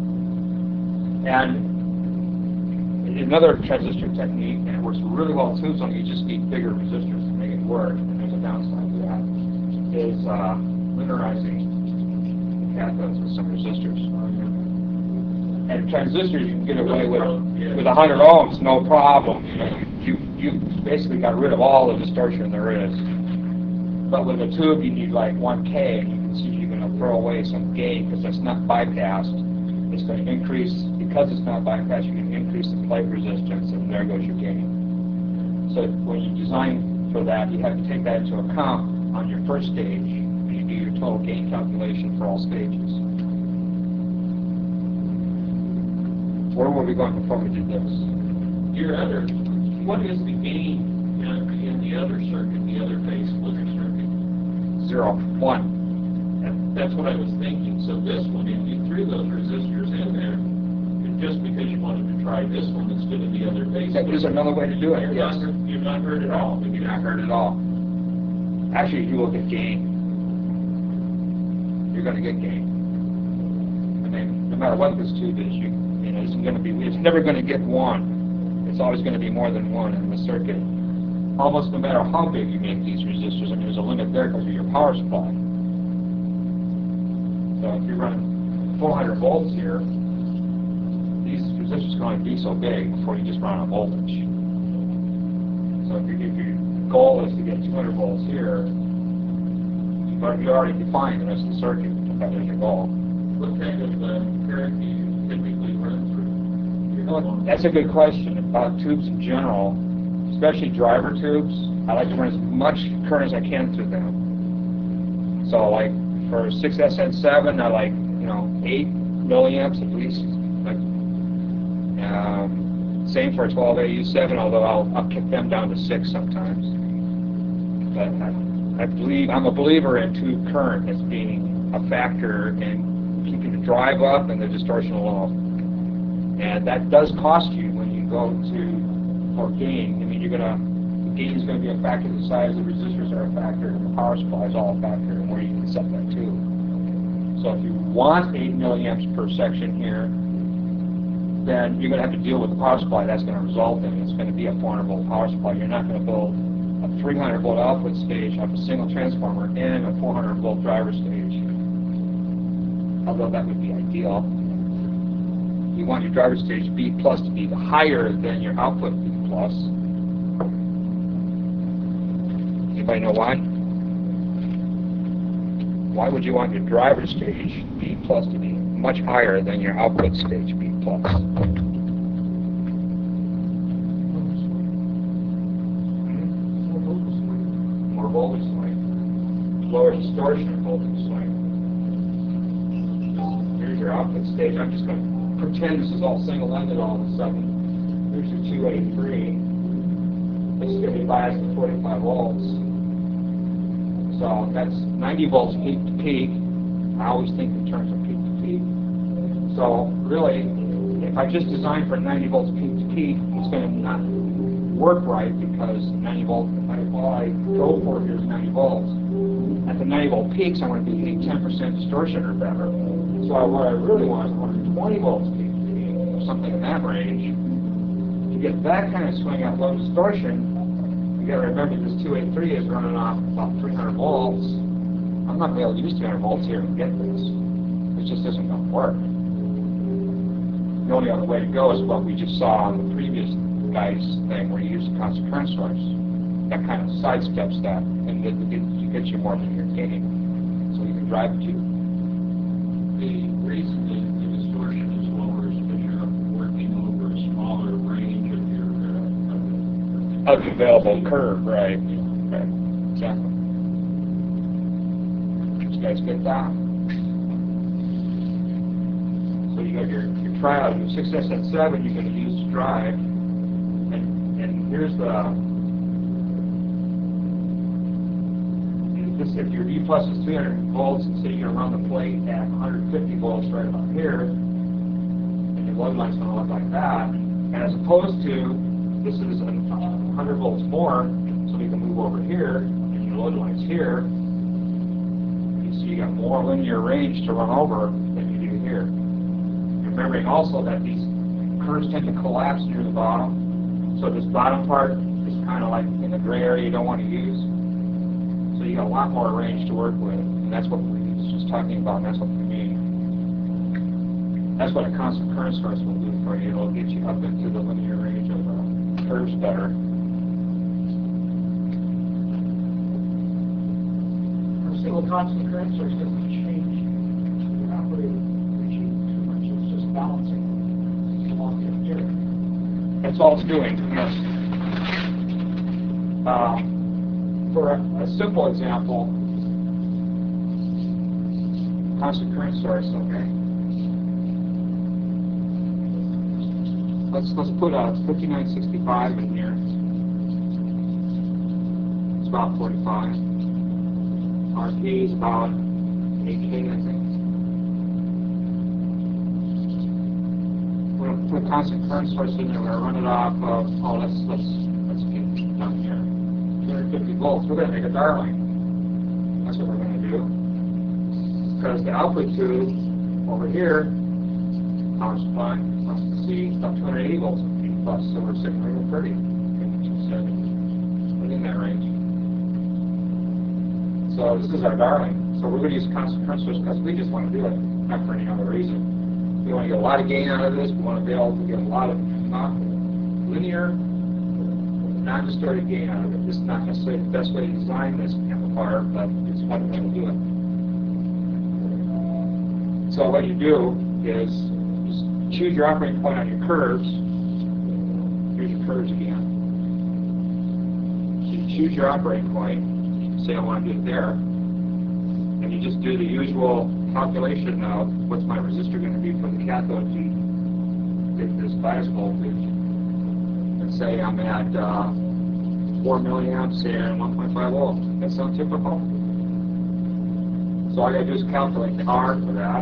And another transistor technique, and it works really well too, so you just need bigger resistors to make it work, and there's a downside to that, is linearizing the cathodes with some resistors. And transistors you can get away with 100 ohms, no problem. You basically got rid of all the distortion there is. But with a tube you need like 1K, and you can see you're going to throw away some gain because it's not bypassed. It's going to increase, because it's not bypassed, you can increase the plate resistance, and there goes your gain. So when you design for that, you have to take that into account on your first stage, and you do your total gain calculation for all stages. Where were we going before we did this? What is the gain in the other circuit, the other phase splitter circuit? 0, 1. That's what I was thinking. So this one, if you threw those resistors in there, just because you wanted to try this one instead of the other phase splitter. There's another way to do it, You're yes. not hurt at all. You're not hurt at all. Actually, you will get gain. You're going to get gain. I mean, no matter what this tube is, it's never going to get 1. It's always going to be more than 1 in the circuit. Almost no matter how big you make these resistors, I mean, there's a limit there because of your power supply. So if you're running 400 volts here, these resistors can only be so big before you just run out of voltage. So if your goal is to get 200 volts here, you already defined the rest of the circuit. That is your goal. What kind of current do you typically run through? That's a good question. About tubes in general, especially driver tubes, I like to run as much current as I can through them. So like for 6SN7, I like 8 milliamps at least. Same for a 12AU7, although I'll kick them down to 6 sometimes. But I'm a believer in two current as being a factor in keeping the drive up and the distortion low. And that does cost you when you go for gain. I mean, the gain is going to be a factor, the size of the resistors are a factor, and the power supply is all a factor, and where you can set that to. So if you want 8 milliamps per section here, then you're going to have to deal with the power supply that's going to result in. It's going to be a 400 volt power supply. You're not going to build a 300 volt output stage off a single transformer and a 400 volt driver stage. Although that would be ideal. You want your driver stage B plus to be higher than your output B plus. Anybody know why? Why would you want your driver stage B plus to be much higher than your output stage B plus? More voltage swing. Lower distortion voltage swing. Here's your output stage. I'm just going to pretend this is all single-ended all of a sudden. Here's your 283. This is going to be biased to 45 volts. So that's 90 volts peak to peak. I always think in terms of peak to peak. So really, if I just design for 90 volts peak to peak, it's going to not work right because 90 volts, all I go for here is 90 volts. At the 90 volt peaks, I want to be hitting 10% distortion or better. So what I really want is 120 volts peak to peak, or something in that range. To get that kind of swing at low distortion, you got to remember this 283 is running off about 300 volts. I'm not going to be able to use 300 volts here and get this. It just isn't going to work. The only other way to go is what we just saw on the previous guy's thing, where you use a constant current source. That kind of sidesteps that, and it gets you more than your gain. So you can drive it to. The reason the distortion is lower is because you're working over a smaller range of your Of the available curve, right? Right. Exactly. Did you guys get that? So you got your trial, your 6SS7 you're going to use to drive, and here's if your V plus is 300 volts, and say you're going to run the plate at 150 volts right about here, and your load line's going to look like that, as opposed to this is 100 volts more, so we can move over here, and your load line's here. You see you got more linear range to run over than you do here. Remembering also that these curves tend to collapse near the bottom, so this bottom part is kind of like in the gray area you don't want to use. So you got a lot more range to work with, and that's what we were just talking about, and that's what we mean. That's what a constant current source will do for you. It'll get you up into the linear range of the curves better. So a constant current source doesn't change. You're not really reaching too much. It's just balancing along here. That's all it's doing, yes. For a simple example, constant current source, okay? Let's put a 5965 in here. It's about 45. RP is about 8K, I think. We're going to put a constant current source in there. We're going to run it off of, let's get down here. 250 volts. We're going to make a Darling. That's what we're going to do. Because the output tube over here, power supply, wants to see about 280 volts plus, so we're sitting really pretty. 270. Within that range. So this is our Darling. So we're going to use constant current source because we just want to do it, not for any other reason. We want to get a lot of gain out of this. We want to be able to get a lot of linear, non-distorted gain out of it. This is not necessarily the best way to design this amplifier, but it's one way to do it. So what you do is just choose your operating point on your curves. Here's your curves again. So you choose your operating point. Say I want to do it there. And you just do the usual calculation of what's my resistor going to be for the cathode to get this bias voltage. And say I'm at 4 milliamps and 1.5 volts. That sound typical? So all I gotta do is calculate the R for that.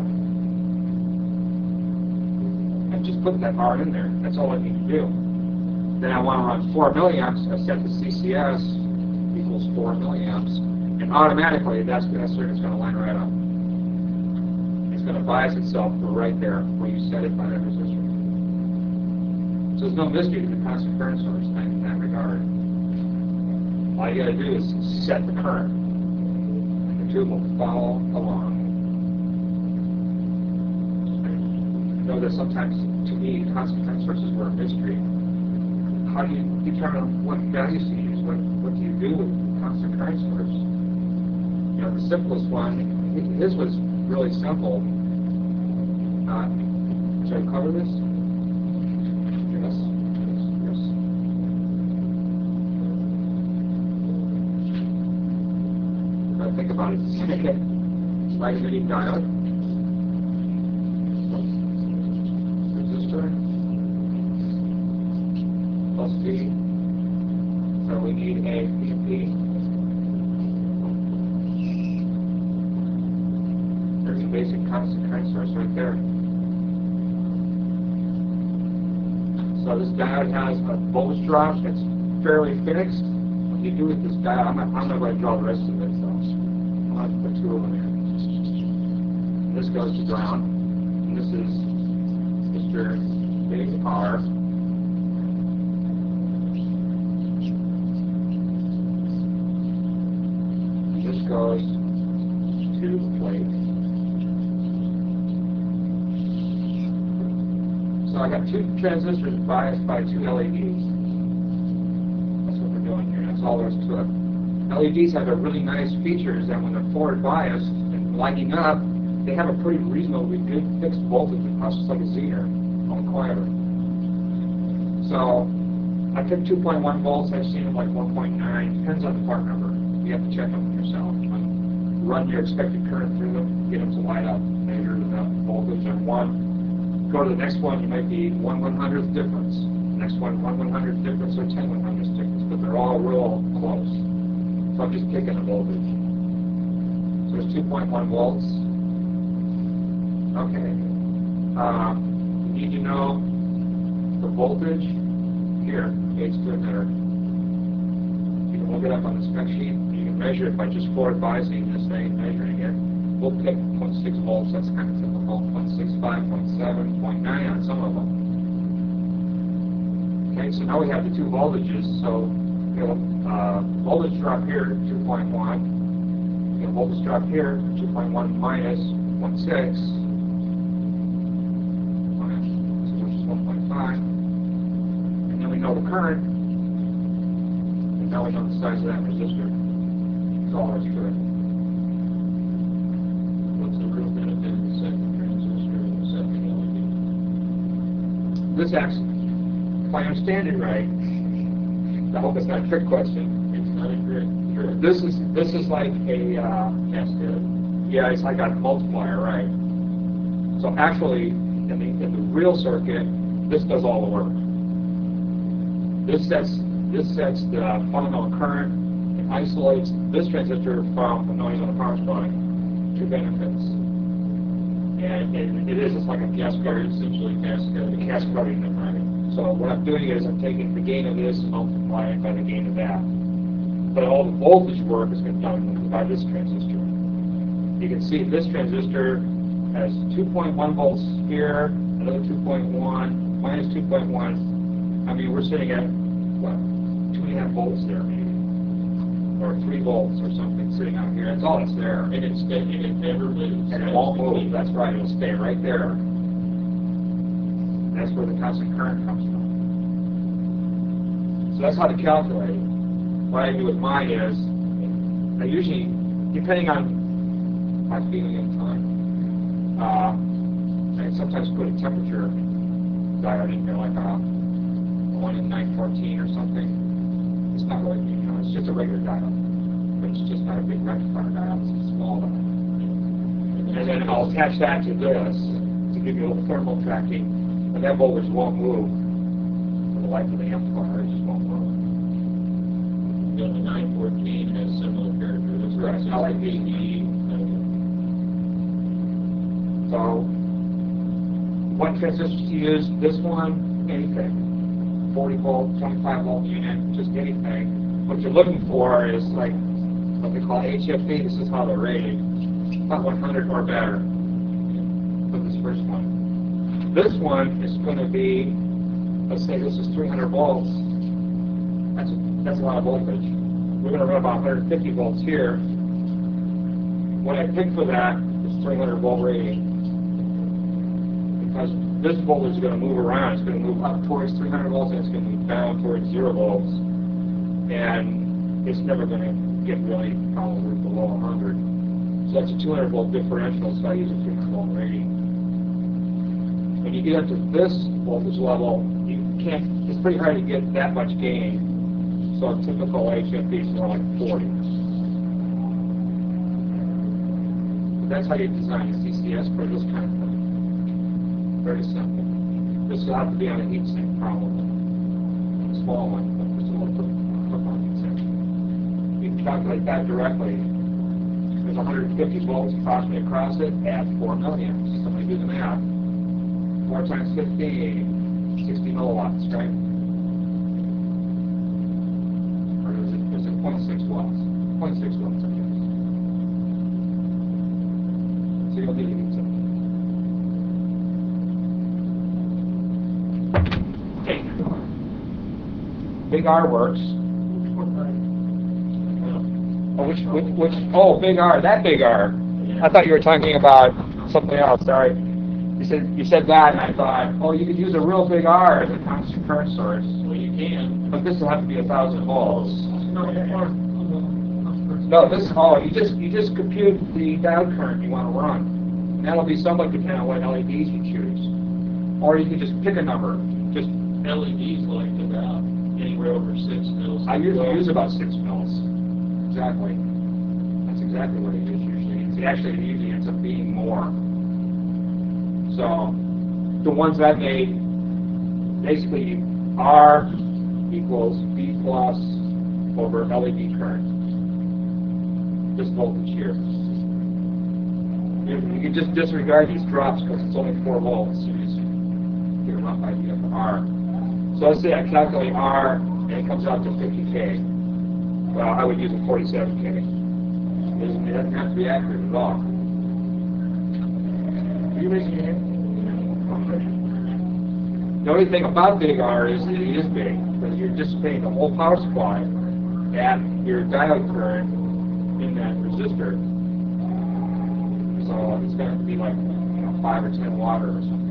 And just put that R in there. That's all I need to do. Then I want to run 4 milliamps. I set the CCS equals 4 milliamps. And automatically, that circuit's going to line right up. It's going to bias itself for right there where you set it by that resistor. So there's no mystery to the constant current source in that regard. All you got to do is set the current. And the tube will follow along. I know that sometimes, to me, constant current sources were a mystery. How do you determine what values to use? What do you do with constant current source? You know, the simplest one, his was really simple. Should I cover this? Yes. Yes. If I think about it, it's like a light emitting diode. Resistor. Plus V. So we need a PNP. There's a basic constant current source right there. So this diode has a voltage drop that's fairly fixed. What do you do with this diode? I'm not going to draw the rest of it, so I'm going to put two of them here. This goes to ground, and this is Mr. Big R. This goes to the plate. So I got two transistors biased by two LEDs. That's what we're doing here. That's all there is to it. LEDs have a really nice features that when they're forward biased and lighting up, they have a pretty reasonably good fixed voltage across, just like a Zener on a coiler. So I picked 2.1 volts. I've seen them like 1.9. Depends on the part number. You have to check them yourself. Run your expected current through them, get them to light up, measure the voltage on one. Go to the next one, you might be 1/100th difference. Next one, 1/100th difference or 10/100th difference, but they're all real close. So I'm just picking a voltage. So it's 2.1 volts. Okay. You need to know the voltage here, gates to emitter. You can look it up on the spec sheet. You can measure it by just forward biasing this thing, measuring it. We'll pick 0.6 volts, that's kind of typical. 0.65, 0.7, 0.9 on some of them. Okay, so now we have the two voltages. So we have a voltage drop here, 2.1. We have a voltage drop here, 2.1 minus 0.6. Which is 1.5. And then we know the current. And now we know the size of that resistor. That's all there is to it. What's the real benefit of the second transistor and the second LED? This actually, if I understand it right, I hope it's not a trick question. It's not a trick. This is like a Cascade. yeah, it's like a multiplier, right? So actually, in the real circuit, this does all the work. This sets the fundamental current and isolates this transistor from the noise on the power supply. Two benefits. And it's like a cascade, essentially cascading them, right? So what I'm doing is I'm taking the gain of this and multiplying it by the gain of that. But all the voltage work is done by this transistor. You can see this transistor has 2.1 volts here, another 2.1, minus 2.1. I mean, we're sitting at, what, 2.5 volts there, maybe? Or 3 volts or something sitting out here. That's all that's there. And it never moves. And it won't move. That's right. It'll stay right there. That's where the constant current comes from. So that's how to calculate. What I do with mine is, I usually, depending on my feeling at the time, I sometimes put a temperature diode in here, like a 1 in 914 or something. It's not really, it's just a regular diode. But it's just not a big rectifier diode, it's a small diode. And then I'll attach that to this to give you a little thermal tracking, and that voltage won't move for the life of the amplifier, it just won't move. The 914 has similar characteristics. Progress, LAB. So, what transistors to use? This one, anything. 40 volt, 25 volt unit, just anything. What you're looking for is like what they call HFE. This is how they're rated. About 100 or better. For this first one. This one is going to be, let's say this is 300 volts. That's a lot of voltage. We're going to run about 150 volts here. What I pick for that is 300 volt rating. Because this voltage is going to move around. It's going to move up towards 300 volts and it's going to move down towards 0 volts. And it's never going to get really probably below 100. So that's a 200 volt differential, so I use a 300 volt rating. When you get up to this voltage level, you can't, it's pretty hard to get that much gain. So a typical HFE is more like 40. But that's how you design a CCS for this kind of thing. Very simple. This will have to be on a heat sink probably. A small one, but this will put on heat sink. You can calculate that directly. There's 150 volts approximately across it, add 4 milliamps. Somebody do the math. 4 times 15, 60 milliwatts, right? Or is it 0.6 watts? 0.6 watts, I guess. So you'll need to heat sink. Big R works. Oh, Big R, that Big R. I thought you were talking about something else, sorry. You said that, and I thought, oh, you could use a real Big R as a constant current source. Well, you can. But this will have to be 1,000 volts. No, this, oh, you just compute the diode current you want to run. And that'll be somewhat dependent on what LEDs you choose. Or you can just pick a number. Just LEDs like about anywhere over 6 mils. I usually use about 6 mils. Exactly. That's exactly what it is usually. It usually ends up being more. So, the ones I made, basically, R equals V plus over LED current. This voltage here. You can just disregard these drops because it's only 4 volts. So you just get a rough idea for R. So let's say I calculate R and it comes out to 50K. Well, I would use a 47K. It doesn't have to be accurate at all. Are you raising your hand? The only thing about Big R is that it is big, because you're dissipating the whole power supply at your diode current in that resistor. So it's going to be like 5 or 10 watt or something.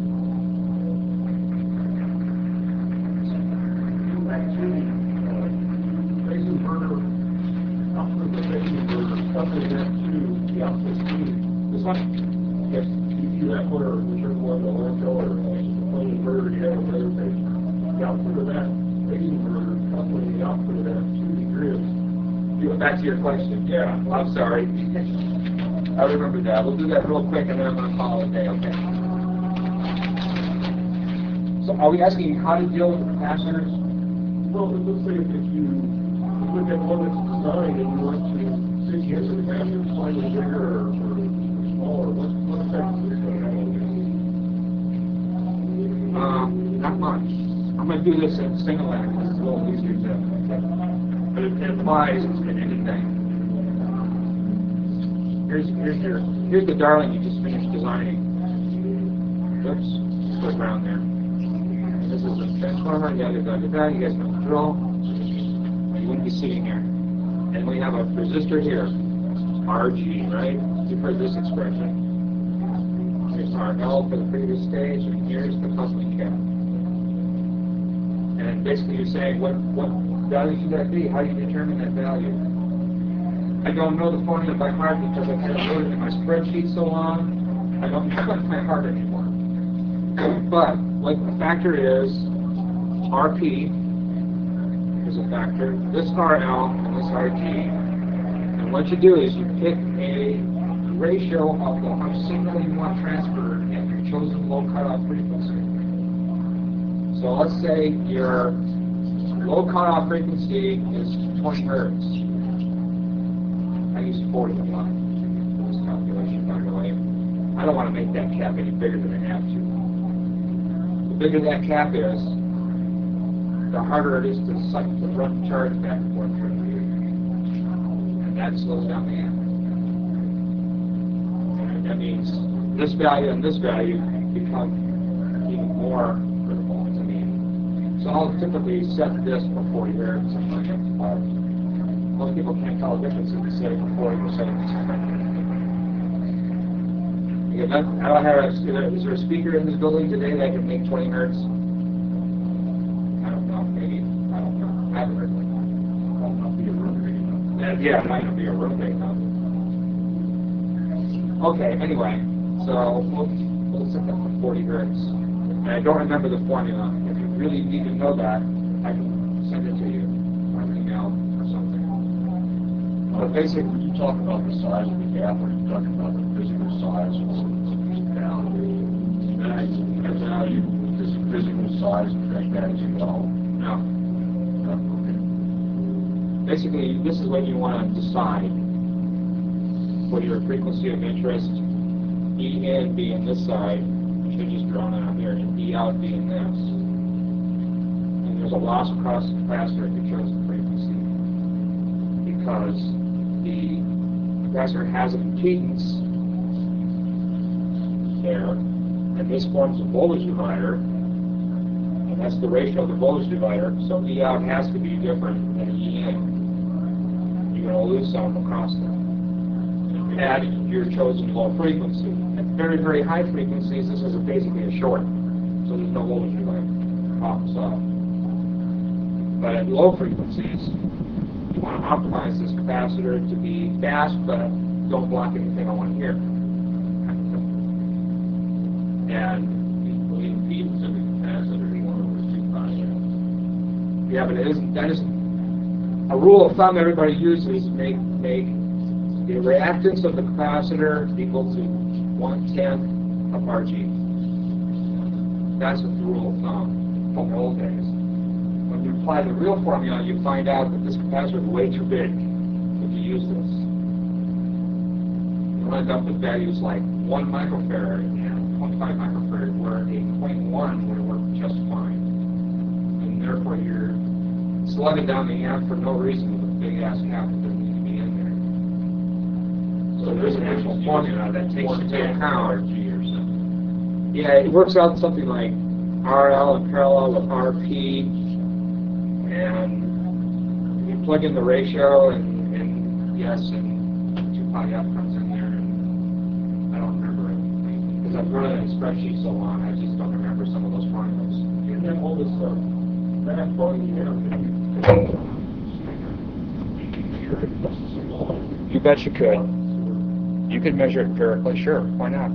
Phase inverter, output the phase inverter, coupling that to the output speed. This one? Yes. You do that where, whichever one, the lamp or the plain inverter, you have another phase. The output of that phase inverter, coupling the output of that to the grid. Back to your question. Yeah, I'm sorry. I remember that. We'll do that real quick and then I'm going to call it a day, okay? So are we asking how to deal with capacitors? Well, let's say if you look at one that's designed and you want to see if the capacitor is slightly bigger or smaller, what effect is this going to have on you? Not much. I'm going to do this in single act. It's a little easier to, but it applies in anything. Here's the Darling you just finished designing. Oops, put it around there. This is a transformer, you guys know the drill. You wouldn't be sitting here. And we have a resistor here, RG, right? You've heard this expression. Here's RL for the previous stage, and here's the coupling cap. And basically you're saying, what value should that be? How do you determine that value? I don't know the formula by heart because I've had it loaded in my spreadsheet so long, I don't know it by heart anymore. But what the factor is, RP is a factor, this RL and this RG. And what you do is you pick a ratio of how much signal you want transferred at your chosen low cutoff frequency. So let's say your low cutoff frequency is 20 hertz. I use 40 a lot for this calculation, by the way. I don't want to make that cap any bigger than I have to. The bigger that cap is, the harder it is to run charge back and forth through the view. And that slows down the amp. And that means this value and this value become even more critical to me. So I'll typically set this for 40 hertz and like it to 5. Most people can't tell the difference if you set it for 40%. I don't have is there a speaker in this building today that can make 20 hertz? I don't know, maybe. I don't know. I haven't heard one. Might not be a room big enough. Yeah, it might not be a room big enough. Okay, anyway, so we'll set that for 40 hertz. And I don't remember the formula. If you really need to know that, I can send it to you on email or something. But basically, When you talk about the size of the gap, are you talking about the physical size of the value? The value, this physical size affect that as well? no. Okay. Basically, this is what you want to decide for your frequency of interest. E in being this side, which I just drawn out here, and E out being this. And there's a loss across the capacitor if you chose the frequency. Because the capacitor has an impedance there, and this forms a voltage divider, and that's the ratio of the voltage divider, so E out has to be different than E in. You're going to lose some across that. At your chosen low frequency. At very, very high frequencies, this is basically a short, so there's no voltage divider. Pops up. But at low frequencies, you want to optimize this capacitor to be fast, but don't block anything I want to hear. And The impedance of the capacitor is 1/2 pi. yeah, but that isn't a rule of thumb everybody uses. Make the reactance of the capacitor equal to 1/10 of Rg. That's what the rule of thumb from the old days. When you apply the real formula, you find out that this capacitor is way too big if you use this. You'll end up with values like 1 microfarad and 0.5 microfarad, where a 0.1 would work just fine. And therefore, you're slugging down the amp for no reason with a big-ass cap that doesn't need to be in there. So there's an actual formula that takes into account. Rg or something. Yeah, it works out something like RL in parallel with RP, and you plug in the ratio, and yes, and 2 pi f comes in there, and I don't remember it because I've run it in a spreadsheet so long, I just don't remember some of those formulas. And then all this math volume you have, You bet you could. You could measure it empirically, sure. Why not?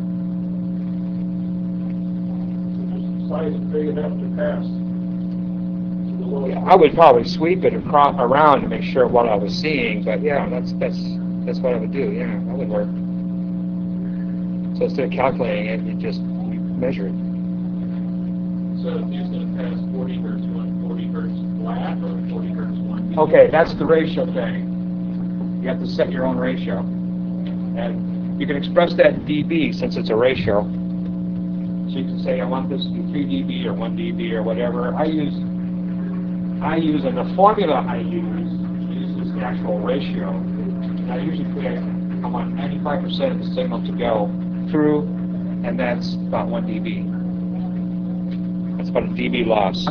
size is big enough to pass. Yeah, I would probably sweep it around to make sure what I was seeing, but yeah, that's what I would do. Yeah, that would work. So instead of calculating it, you just measure it. So if it's going to pass 40 hertz, you want 40 hertz flat or 40 hertz 1? Okay, that's the ratio thing. You have to set your own ratio, and you can express that in dB since it's a ratio. So you can say I want this to be 3 dB or 1 dB or whatever. I use and the formula I use uses the actual ratio. And I usually put I want 95% of the signal to go through, and that's about 1 dB. That's about a dB loss.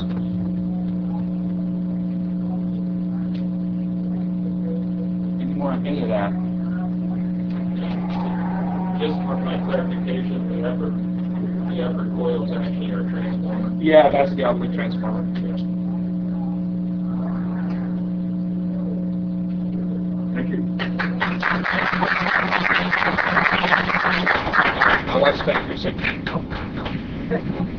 Any more on any of that? Just for my clarification, the upper coils actually are transformer. Yeah, that's the output transformer. Thank you. My wife's back here saying,